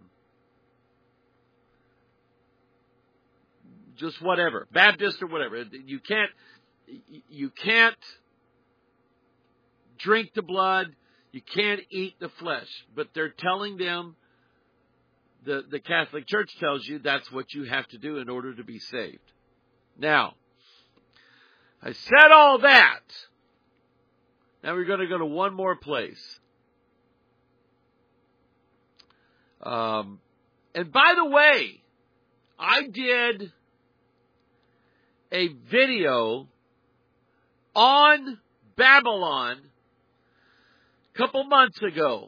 just whatever, Baptist or whatever. You can't, you can't drink the blood, you can't eat the flesh. But they're telling them, the, the Catholic Church tells you that's what you have to do in order to be saved. Now, I said all that. Now we're going to go to one more place. Um, and by the way, I did a video on Babylon a couple months ago.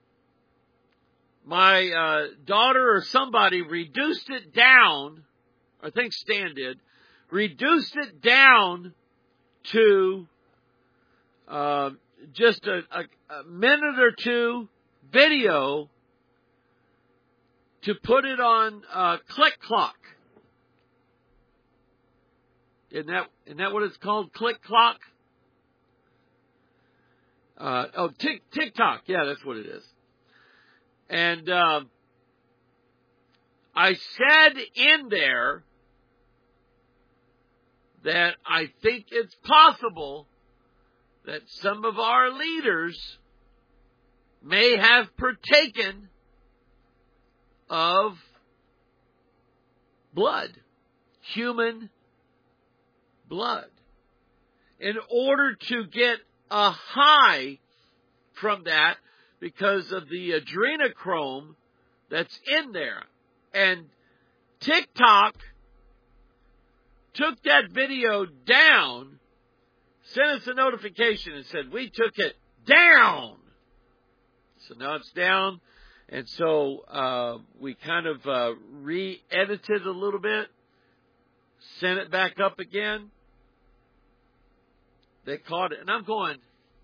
My uh, daughter or somebody reduced it down, I think Stan did, reduced it down to uh, just a, a, a minute or two video to put it on uh, Click Clock. Isn't that, isn't that what it's called? Click Clock? Uh, oh, tick, TikTok. Yeah, that's what it is. And uh, I said in there that I think it's possible that some of our leaders may have partaken of blood, human blood, in order to get a high from that because of the adrenochrome that's in there. And TikTok took that video down, sent us a notification and said, we took it down. So now it's down. And so uh, we kind of uh, re-edited a little bit, sent it back up again. They caught it. And I'm going,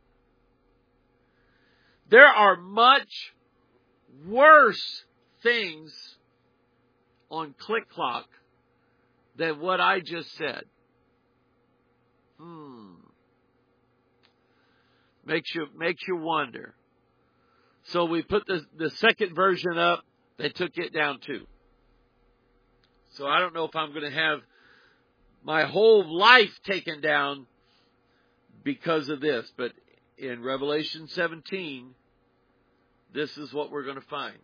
there are much worse things on Click Clock than what I just said. Hmm. Makes you, makes you wonder. So we put the, the second version up. They took it down too. So I don't know if I'm going to have my whole life taken down because of this. But in Revelation seventeen, this is what we're going to find.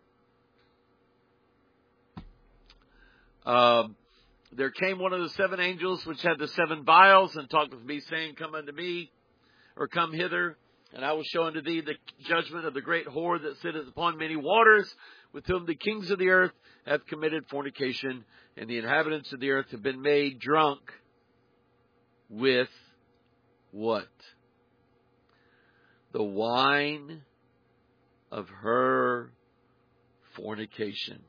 Um, there came one of the seven angels which had the seven vials, and talked with me, saying, Come unto me, or come hither, and I will show unto thee the judgment of the great whore that sitteth upon many waters, with whom the kings of the earth have committed fornication, and the inhabitants of the earth have been made drunk with what? The wine of her fornication.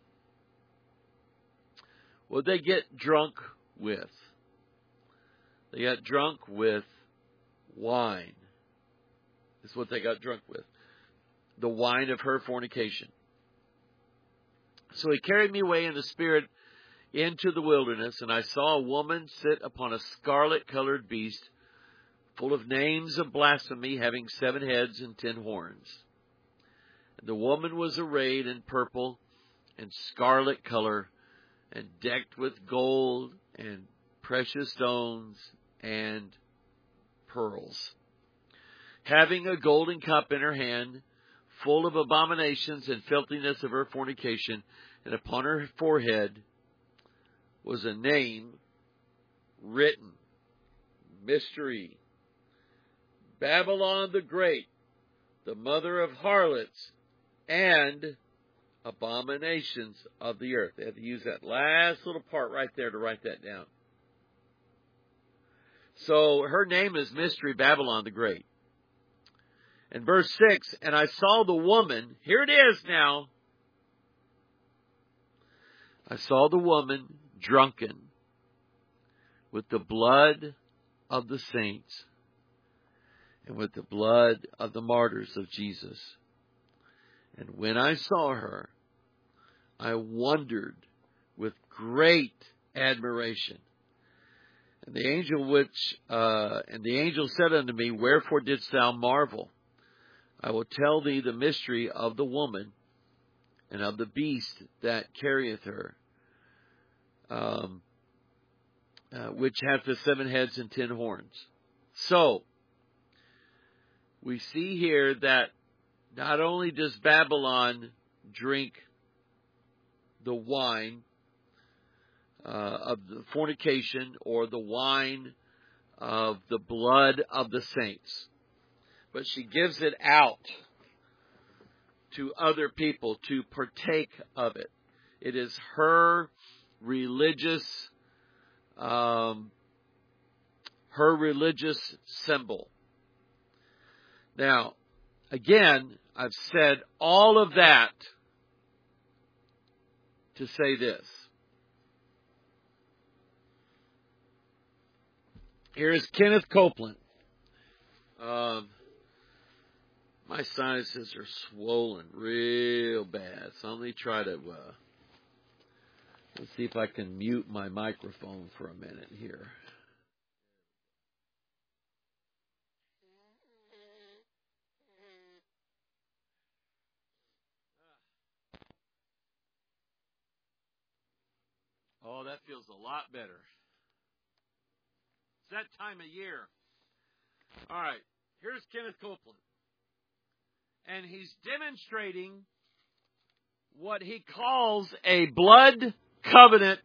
What did they get drunk with? They got drunk with wine. That's what they got drunk with. The wine of her fornication. So he carried me away in the spirit into the wilderness, and I saw a woman sit upon a scarlet-colored beast, full of names of blasphemy, having seven heads and ten horns. And the woman was arrayed in purple and scarlet color, and decked with gold and precious stones and pearls, having a golden cup in her hand, full of abominations and filthiness of her fornication, and upon her forehead was a name written, Mystery, Babylon the Great, the mother of harlots and abominations of the earth. They had to use that last little part right there to write that down. So her name is Mystery, Babylon the Great. And verse six, and I saw the woman, here it is now. I saw the woman drunken with the blood of the saints and with the blood of the martyrs of Jesus. And when I saw her, I wondered with great admiration. And the angel which, uh, and the angel said unto me, Wherefore didst thou marvel? I will tell thee the mystery of the woman and of the beast that carrieth her, um, uh, which hath the seven heads and ten horns. So, we see here that not only does Babylon drink the wine uh, of the fornication, or the wine of the blood of the saints, but she gives it out to other people to partake of it. It is her religious, um, her religious symbol. Now, again, I've said all of that to say this. Here's Kenneth Copeland. Um, my sinuses are swollen real bad, so let me try to, uh, let's see if I can mute my microphone for a minute here. Oh, that feels a lot better. It's that time of year. All right, here's Kenneth Copeland. And he's demonstrating what he calls a blood covenant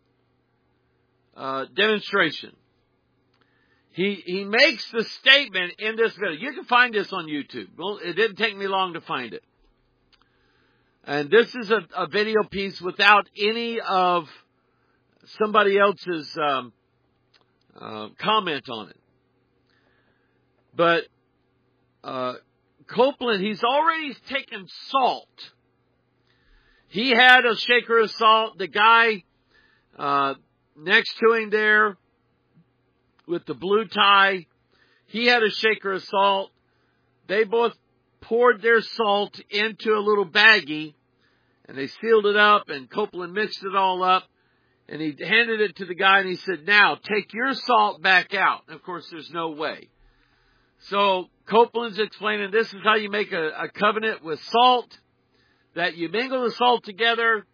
uh, demonstration. He he makes the statement in this video. You can find this on YouTube. Well, it didn't take me long to find it. And this is a, a video piece without any of somebody else's um, uh, comment on it. But uh, Copeland, he's already taken salt. He had a shaker of salt. The guy uh, next to him there with the blue tie, he had a shaker of salt. They both poured their salt into a little baggie, and they sealed it up, and Copeland mixed it all up. And he handed it to the guy, and he said, now, take your salt back out. And of course, there's no way. So Copeland's explaining this is how you make a, a covenant with salt, that you mingle the salt together.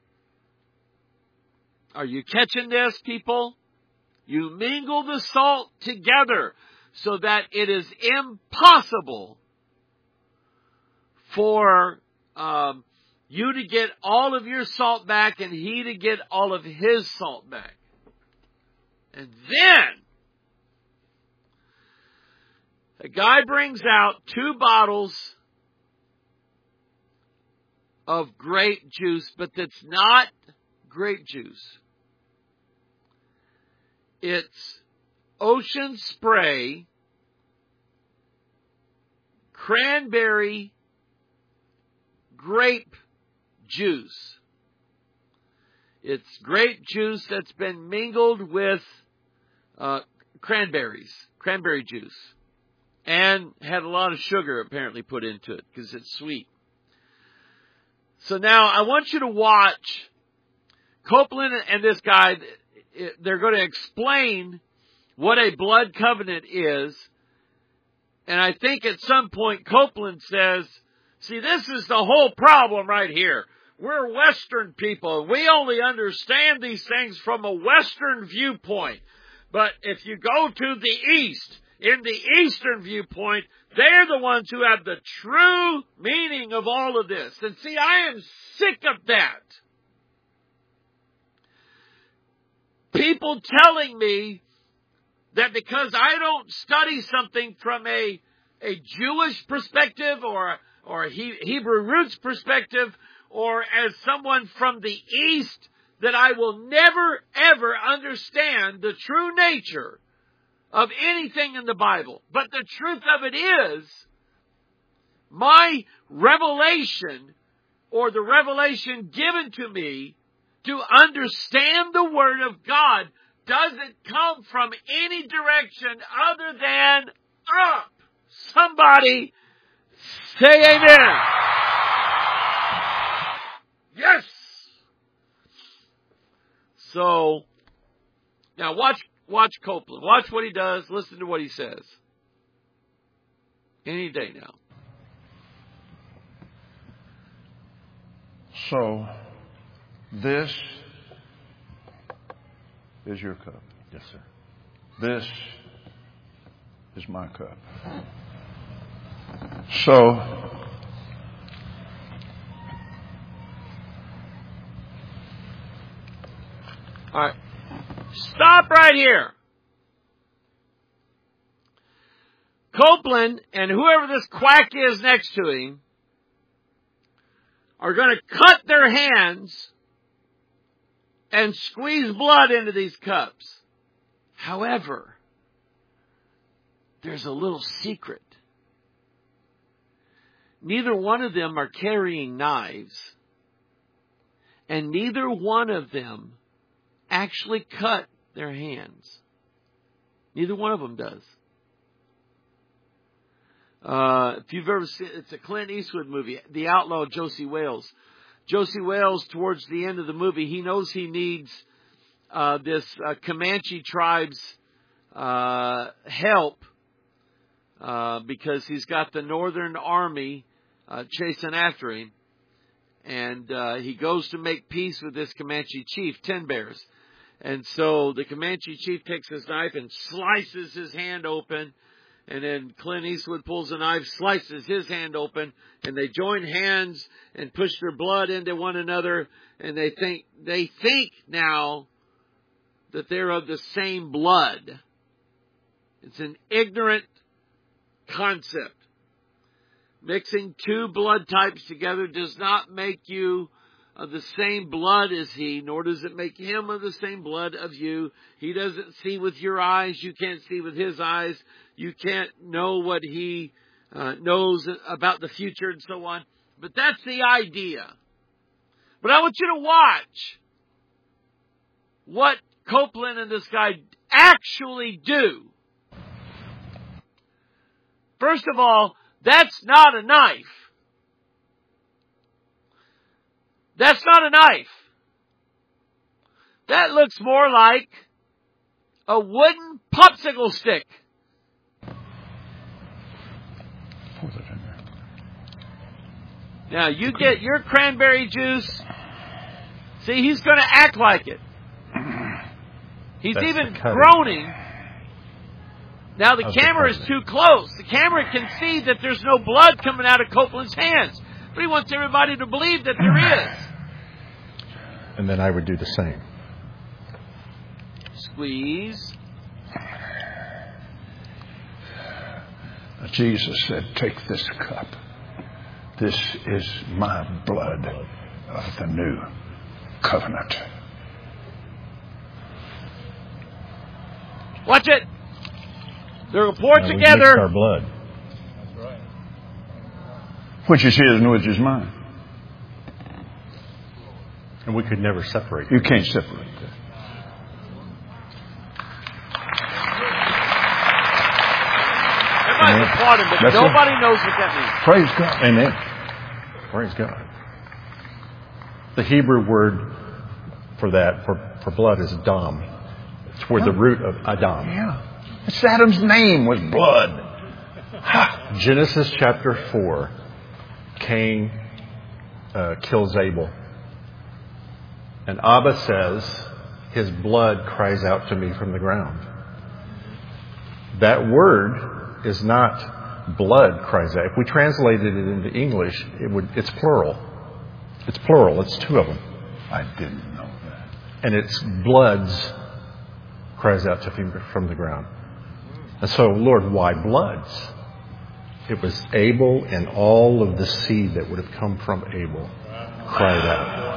Are you catching this, people? You mingle the salt together. so that it is impossible for um, you to get all of your salt back and he to get all of his salt back. And then the guy brings out two bottles of grape juice, but that's not grape juice. It's Ocean Spray, cranberry grape juice. It's grape juice that's been mingled with uh, cranberries, cranberry juice, and had a lot of sugar apparently put into it because it's sweet. So now I want you to watch Copeland and this guy. They're going to explain what a blood covenant is. And I think at some point Copeland says, see, this is the whole problem right here. We're Western people. We only understand these things from a Western viewpoint. But if you go to the East, in the Eastern viewpoint, they're the ones who have the true meaning of all of this. And see, I am sick of that. People telling me that because I don't study something from a, a Jewish perspective or, or a Hebrew roots perspective or as someone from the East, that I will never, ever understand the true nature of anything in the Bible. But the truth of it is, my revelation or the revelation given to me to understand the Word of God doesn't come from any direction other than up. Somebody say amen. Yes. So, now watch, watch Copeland. Watch what he does. Listen to what he says. Any day now. So, this is your cup. Yes, sir. This is my cup. So, all right. Stop right here. Copeland and whoever this quack is next to him are going to cut their hands and squeeze blood into these cups. However, there's a little secret. Neither one of them are carrying knives, and neither one of them actually cut their hands. Neither one of them does. Uh, if you've ever seen, it's a Clint Eastwood movie, The Outlaw Josie Wales. Josie Wales, towards the end of the movie, he knows he needs uh, this uh, Comanche tribe's uh, help uh, because he's got the Northern Army uh, chasing after him. And uh, he goes to make peace with this Comanche chief, Ten Bears. And so the Comanche chief takes his knife and slices his hand open. And then Clint Eastwood pulls a knife, slices his hand open, and they join hands and push their blood into one another. And they think, they think now that they're of the same blood. It's an ignorant concept. Mixing two blood types together does not make you of the same blood as he, nor does it make him of the same blood of you. He doesn't see with your eyes. You can't see with his eyes. You can't know what he uh, knows about the future and so on. But that's the idea. But I want you to watch what Copeland and this guy actually do. First of all, that's not a knife. That's not a knife. That looks more like a wooden popsicle stick. Now, you get your cranberry juice. See, he's going to act like it. He's That's even the cutting. groaning Now the of the camera is covenant. too close. The camera can see that there's no blood coming out of Copeland's hands. But he wants everybody to believe that there is. And then I would do the same. Squeeze. Jesus said, take this cup. This is my blood of the new covenant. Watch it. They're poured Now, we together. mixed our blood. Which is his and which is mine. And we could never separate. You can't separate that. Everybody's applauding, but That's nobody knows what that means. Praise God. Amen. Praise God. The Hebrew word for that, for, for blood, is Adam. It's where the root of Adam. Yeah. It's Adam's name was blood. Ha. Genesis chapter four. Cain uh, kills Abel. And Abba says, his blood cries out to me from the ground. That word is not blood cries out. If we translated it into English, it would. It's plural. It's plural. It's two of them. I didn't know that. And it's bloods cries out to me from the ground. And so, Lord, why bloods? It was Abel and all of the seed that would have come from Abel cried out.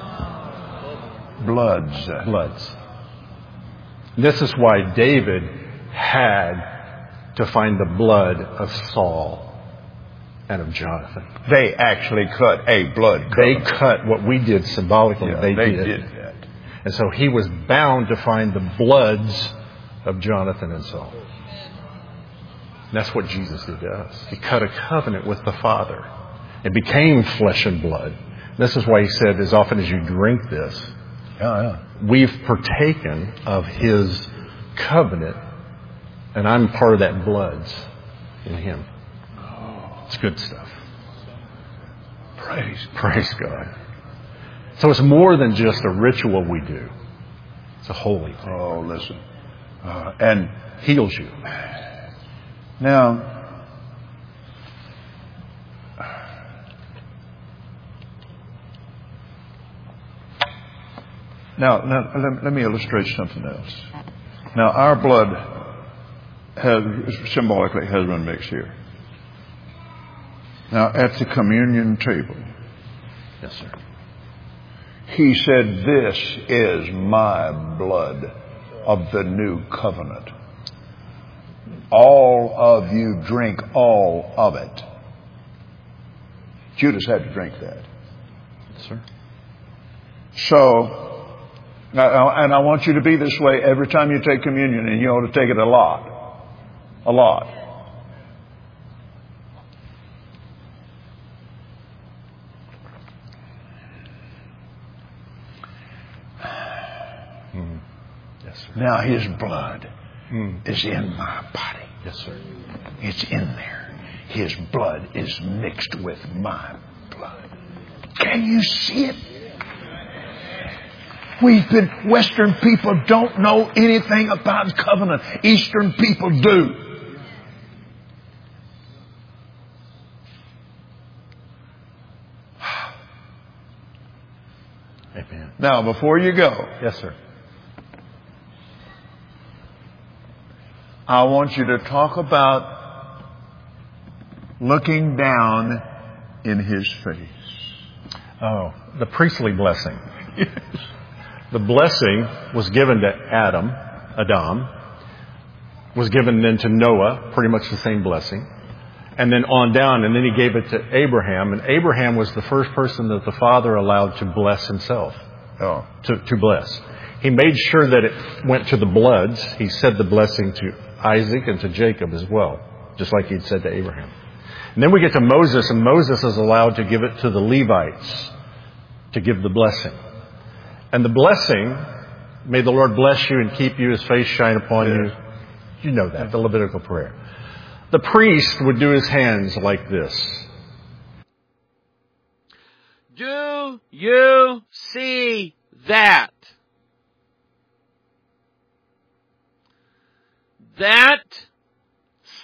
Bloods. Bloods. This is why David had to find the blood of Saul and of Jonathan. They actually cut a blood They covenant. cut what we did symbolically. Yeah, they, they did. did that. And so he was bound to find the bloods of Jonathan and Saul. And that's what Jesus did to us. He cut a covenant with the Father. It became flesh and blood. This is why he said, as often as you drink this, Yeah, yeah. we've partaken of his covenant, and I'm part of that blood in him. It's good stuff. Praise. Praise God. So it's more than just a ritual we do. It's a holy thing. Oh, listen. Uh, and Heals you. now, now, now let, let me illustrate something else. Now, our blood has symbolically has been mixed here. Now, at the communion table, Yes, sir. he said, "This is my blood of the new covenant. All of you drink all of it." Judas had to drink that. Yes, sir. So, and I want you to be this way every time you take communion, and you ought to take it a lot. A lot. Mm. Yes, sir. Now his blood Mm. is in my body. Yes, sir. It's in there. His blood is mixed with my blood. Can you see it? We've been, Western people don't know anything about covenant. Eastern people do. Amen. Now, before you go, Yes, sir. I want you to talk about looking down in his face. Oh, the priestly blessing. The blessing was given to Adam, Adam, was given then to Noah, pretty much the same blessing, and then on down, and then he gave it to Abraham, and Abraham was the first person that the Father allowed to bless himself, Oh. to, to bless. He made sure that it went to the bloods. He said the blessing to Isaac and to Jacob as well, just like he'd said to Abraham. And then we get to Moses, and Moses is allowed to give it to the Levites to give the blessing. And the blessing, may the Lord bless you and keep you, his face shine upon Yes. you. You know that, the Levitical prayer. The priest would do his hands like this. Do you see that? That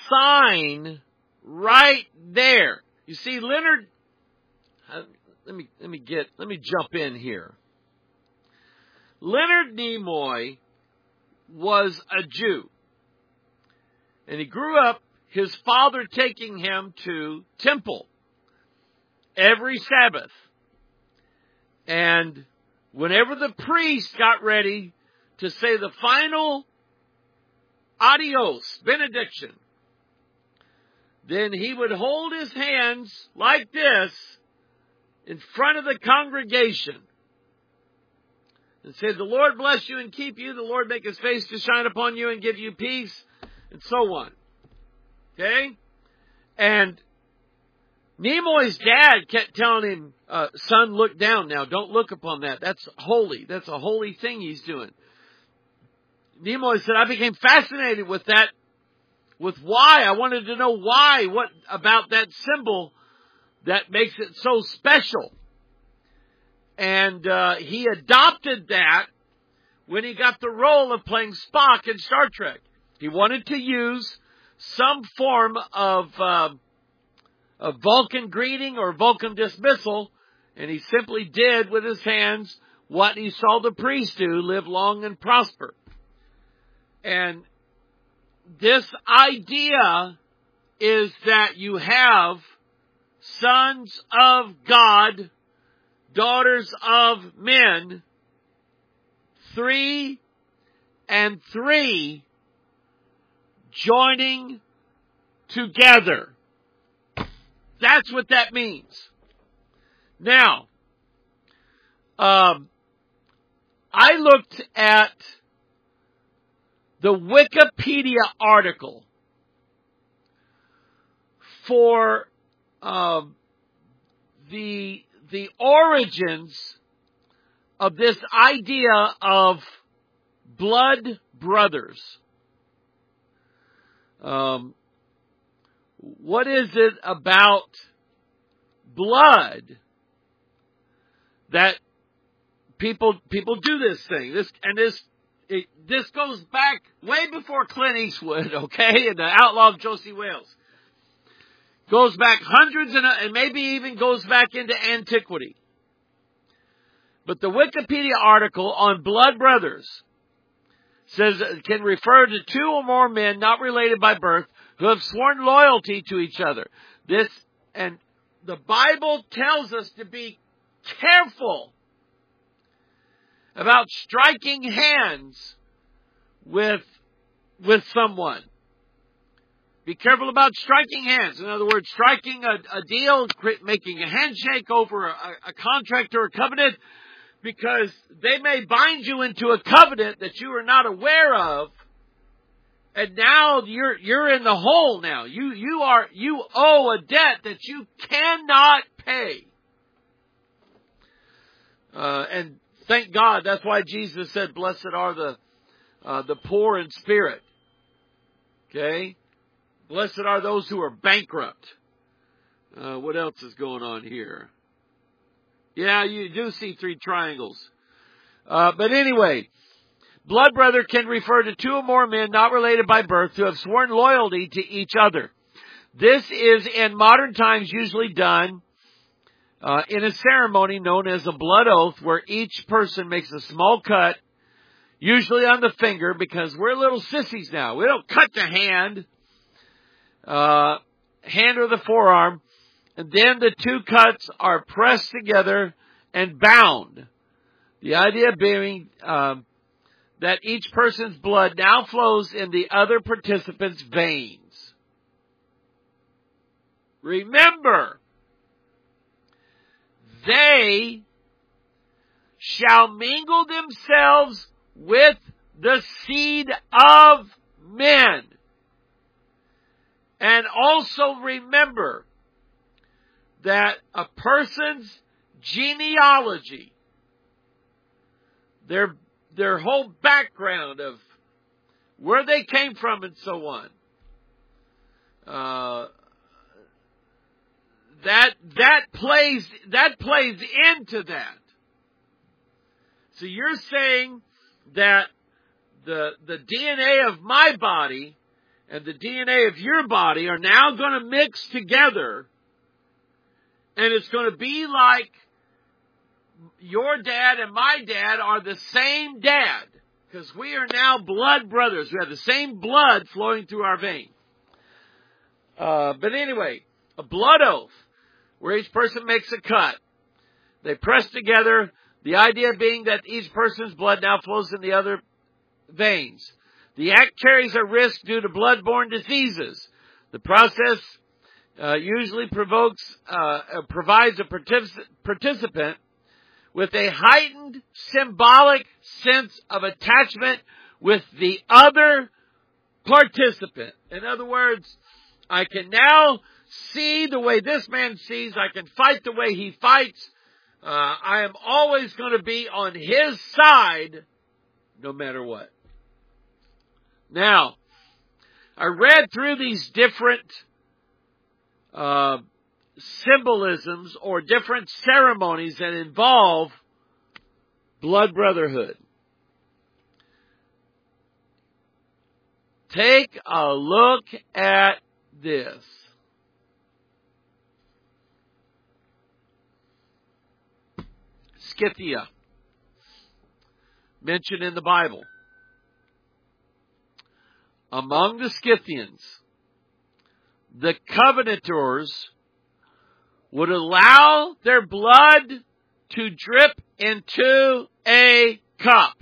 sign right there. You see, Leonard, uh, let me, let me get, let me jump in here. Leonard Nimoy was a Jew. And he grew up, his father taking him to temple every Sabbath. And whenever the priest got ready to say the final adios, benediction, then he would hold his hands like this in front of the congregation and say, the Lord bless you and keep you, the Lord make his face to shine upon you and give you peace, and so on. Okay? And Nimoy's dad kept telling him, uh, son, look down now. Don't look upon that. That's holy. That's a holy thing he's doing. Nimoy said, I became fascinated with that, with why. I wanted to know why, what about that symbol that makes it so special. And uh, he adopted that when he got the role of playing Spock in Star Trek. He wanted to use some form of, uh, of Vulcan greeting or Vulcan dismissal, and he simply did with his hands what he saw the priest do, live long and prosper. And this idea is that you have sons of God, daughters of men, three and three joining together. That's what that means. Now, um, I looked at the Wikipedia article for um, the the origins of this idea of blood brothers. Um, what is it about blood that people people do this thing? This and this it, this goes back way before Clint Eastwood, okay, and the Outlaw of Josie Wales. Goes back hundreds and, and maybe even goes back into antiquity. But the Wikipedia article on blood brothers says it can refer to two or more men not related by birth who have sworn loyalty to each other. This, and the Bible tells us to be careful about striking hands with, with someone. Be careful about striking hands. In other words, striking a, a deal, making a handshake over a, a contract or a covenant, because they may bind you into a covenant that you are not aware of, and now you're you're in the hole. Now you you are you owe a debt that you cannot pay. Uh, and thank God, that's why Jesus said, "Blessed are the uh, the poor in spirit." Okay. Blessed are those who are bankrupt. Uh, what else is going on here? Yeah, you do see three triangles. Uh, but anyway, blood brother can refer to two or more men not related by birth who have sworn loyalty to each other. This is in modern times usually done uh, in a ceremony known as a blood oath, where each person makes a small cut, usually on the finger, because we're little sissies now. We don't cut the hand. Uh, hand or the forearm, and then the two cuts are pressed together and bound. The idea being um, that each person's blood now flows in the other participant's veins. Remember, they shall mingle themselves with the seed of men. And also remember that a person's genealogy, their their whole background of where they came from and so on, uh, that that plays that plays into that. So you're saying that the the D N A of my body and the D N A of your body are now going to mix together, and it's going to be like your dad and my dad are the same dad, because we are now blood brothers. We have the same blood flowing through our veins. Uh, but anyway, a blood oath, where each person makes a cut. They press together, the idea being that each person's blood now flows in the other veins. The act carries a risk due to blood-borne diseases. The process uh, usually provokes, uh, provides a partic- participant with a heightened symbolic sense of attachment with the other participant. In other words, I can now see the way this man sees. I can fight the way he fights. Uh, I am always going to be on his side no matter what. Now, I read through these different uh, symbolisms or different ceremonies that involve blood brotherhood. Take a look at this. Scythia, mentioned in the Bible. Among the Scythians, the covenanters would allow their blood to drip into a cup.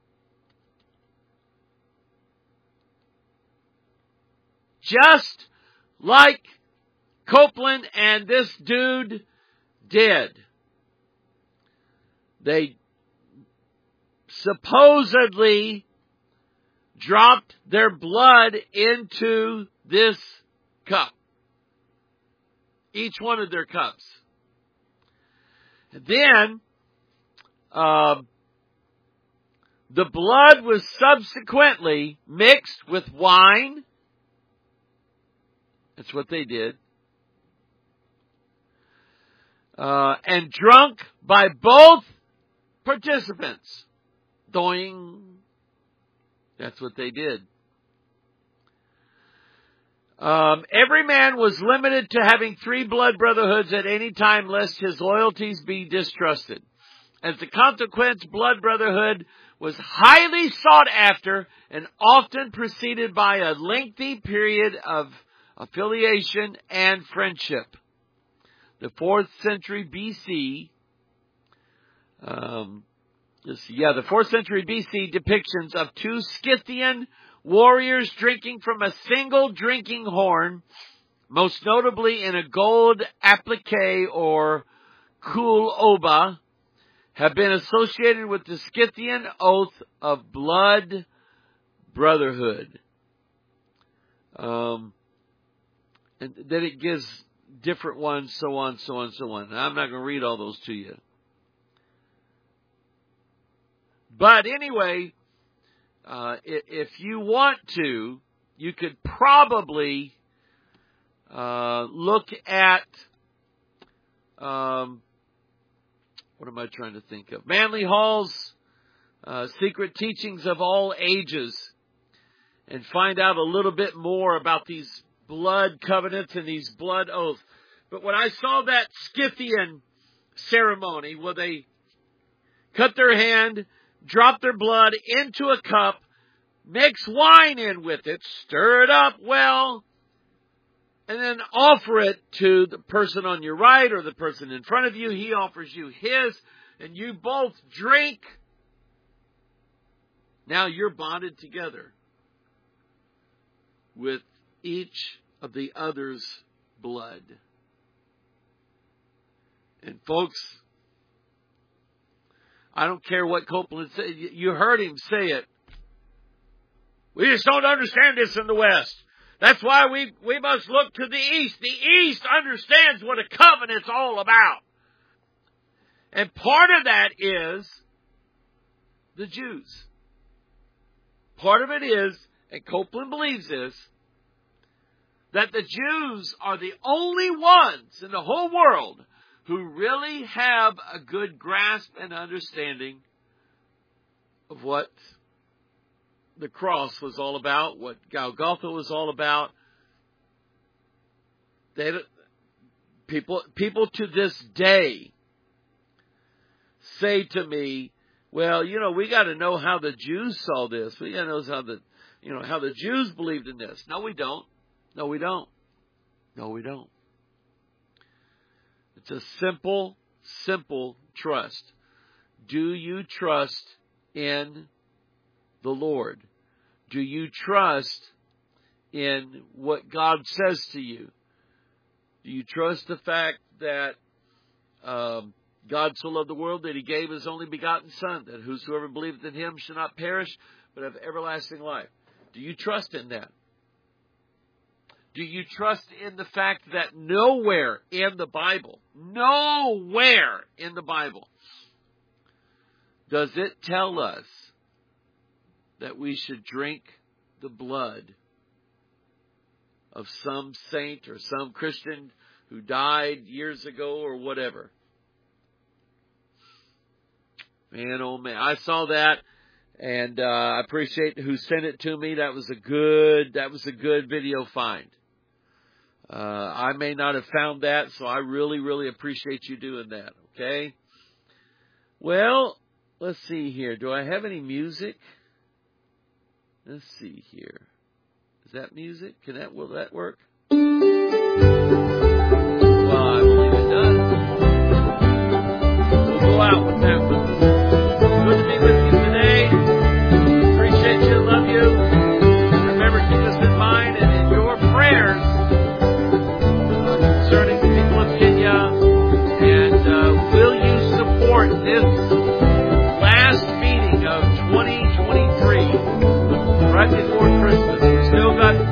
Just like Copeland and this dude did. They supposedly dropped their blood into this cup. Each one of their cups. Then, uh, the blood was subsequently mixed with wine. That's what they did. Uh, and drunk by both participants. Doing. That's what they did. Um, every man was limited to having three blood brotherhoods at any time, lest his loyalties be distrusted. As a consequence, blood brotherhood was highly sought after and often preceded by a lengthy period of affiliation and friendship. The fourth century B C, um, this, yeah, the fourth century B C depictions of two Scythian warriors drinking from a single drinking horn, most notably in a gold applique or kul oba, have been associated with the Scythian oath of blood brotherhood. Um, and then it gives different ones, so on, so on, so on. I'm not going to read all those to you. But anyway, uh, if you want to, you could probably uh, look at, um, what am I trying to think of? Manly Hall's uh, Secret Teachings of All Ages, and find out a little bit more about these blood covenants and these blood oaths. But when I saw that Scythian ceremony where they cut their hand, drop their blood into a cup, mix wine in with it, stir it up well, and then offer it to the person on your right or the person in front of you. He offers you his, and you both drink. Now you're bonded together with each of the other's blood. And folks, I don't care what Copeland said. You heard him say it. We just don't understand this in the West. That's why we, we must look to the East. The East understands what a covenant's all about. And part of that is the Jews. Part of it is, and Copeland believes this, that the Jews are the only ones in the whole world who really have a good grasp and understanding of what the cross was all about, what Golgotha was all about. They, people, people to this day say to me, well, you know, we got to know how the Jews saw this. We got to know how the, you know, how the Jews believed in this. No, we don't. No, we don't. No, we don't. It's a simple, simple trust. Do you trust in the Lord? Do you trust in what God says to you? Do you trust the fact that um, God so loved the world that He gave His only begotten Son, that whosoever believeth in Him shall not perish, but have everlasting life? Do you trust in that? Do you trust in the fact that nowhere in the Bible, nowhere in the Bible, does it tell us that we should drink the blood of some saint or some Christian who died years ago or whatever? Man, oh man, I saw that, and uh, I appreciate who sent it to me. That was a good, that was a good video find. Uh, I may not have found that, so I really, really appreciate you doing that, okay? Well, let's see here. Do I have any music? Let's see here. Is that music? Can that, will that work? Well, I believe it does. We'll go out with that one. Good to be with you today. Appreciate you. Love you. Remember, keep us in mind and in your prayers concerning the people of Kenya. And uh, will you support this last meeting of twenty twenty-three right before Christmas? We've still got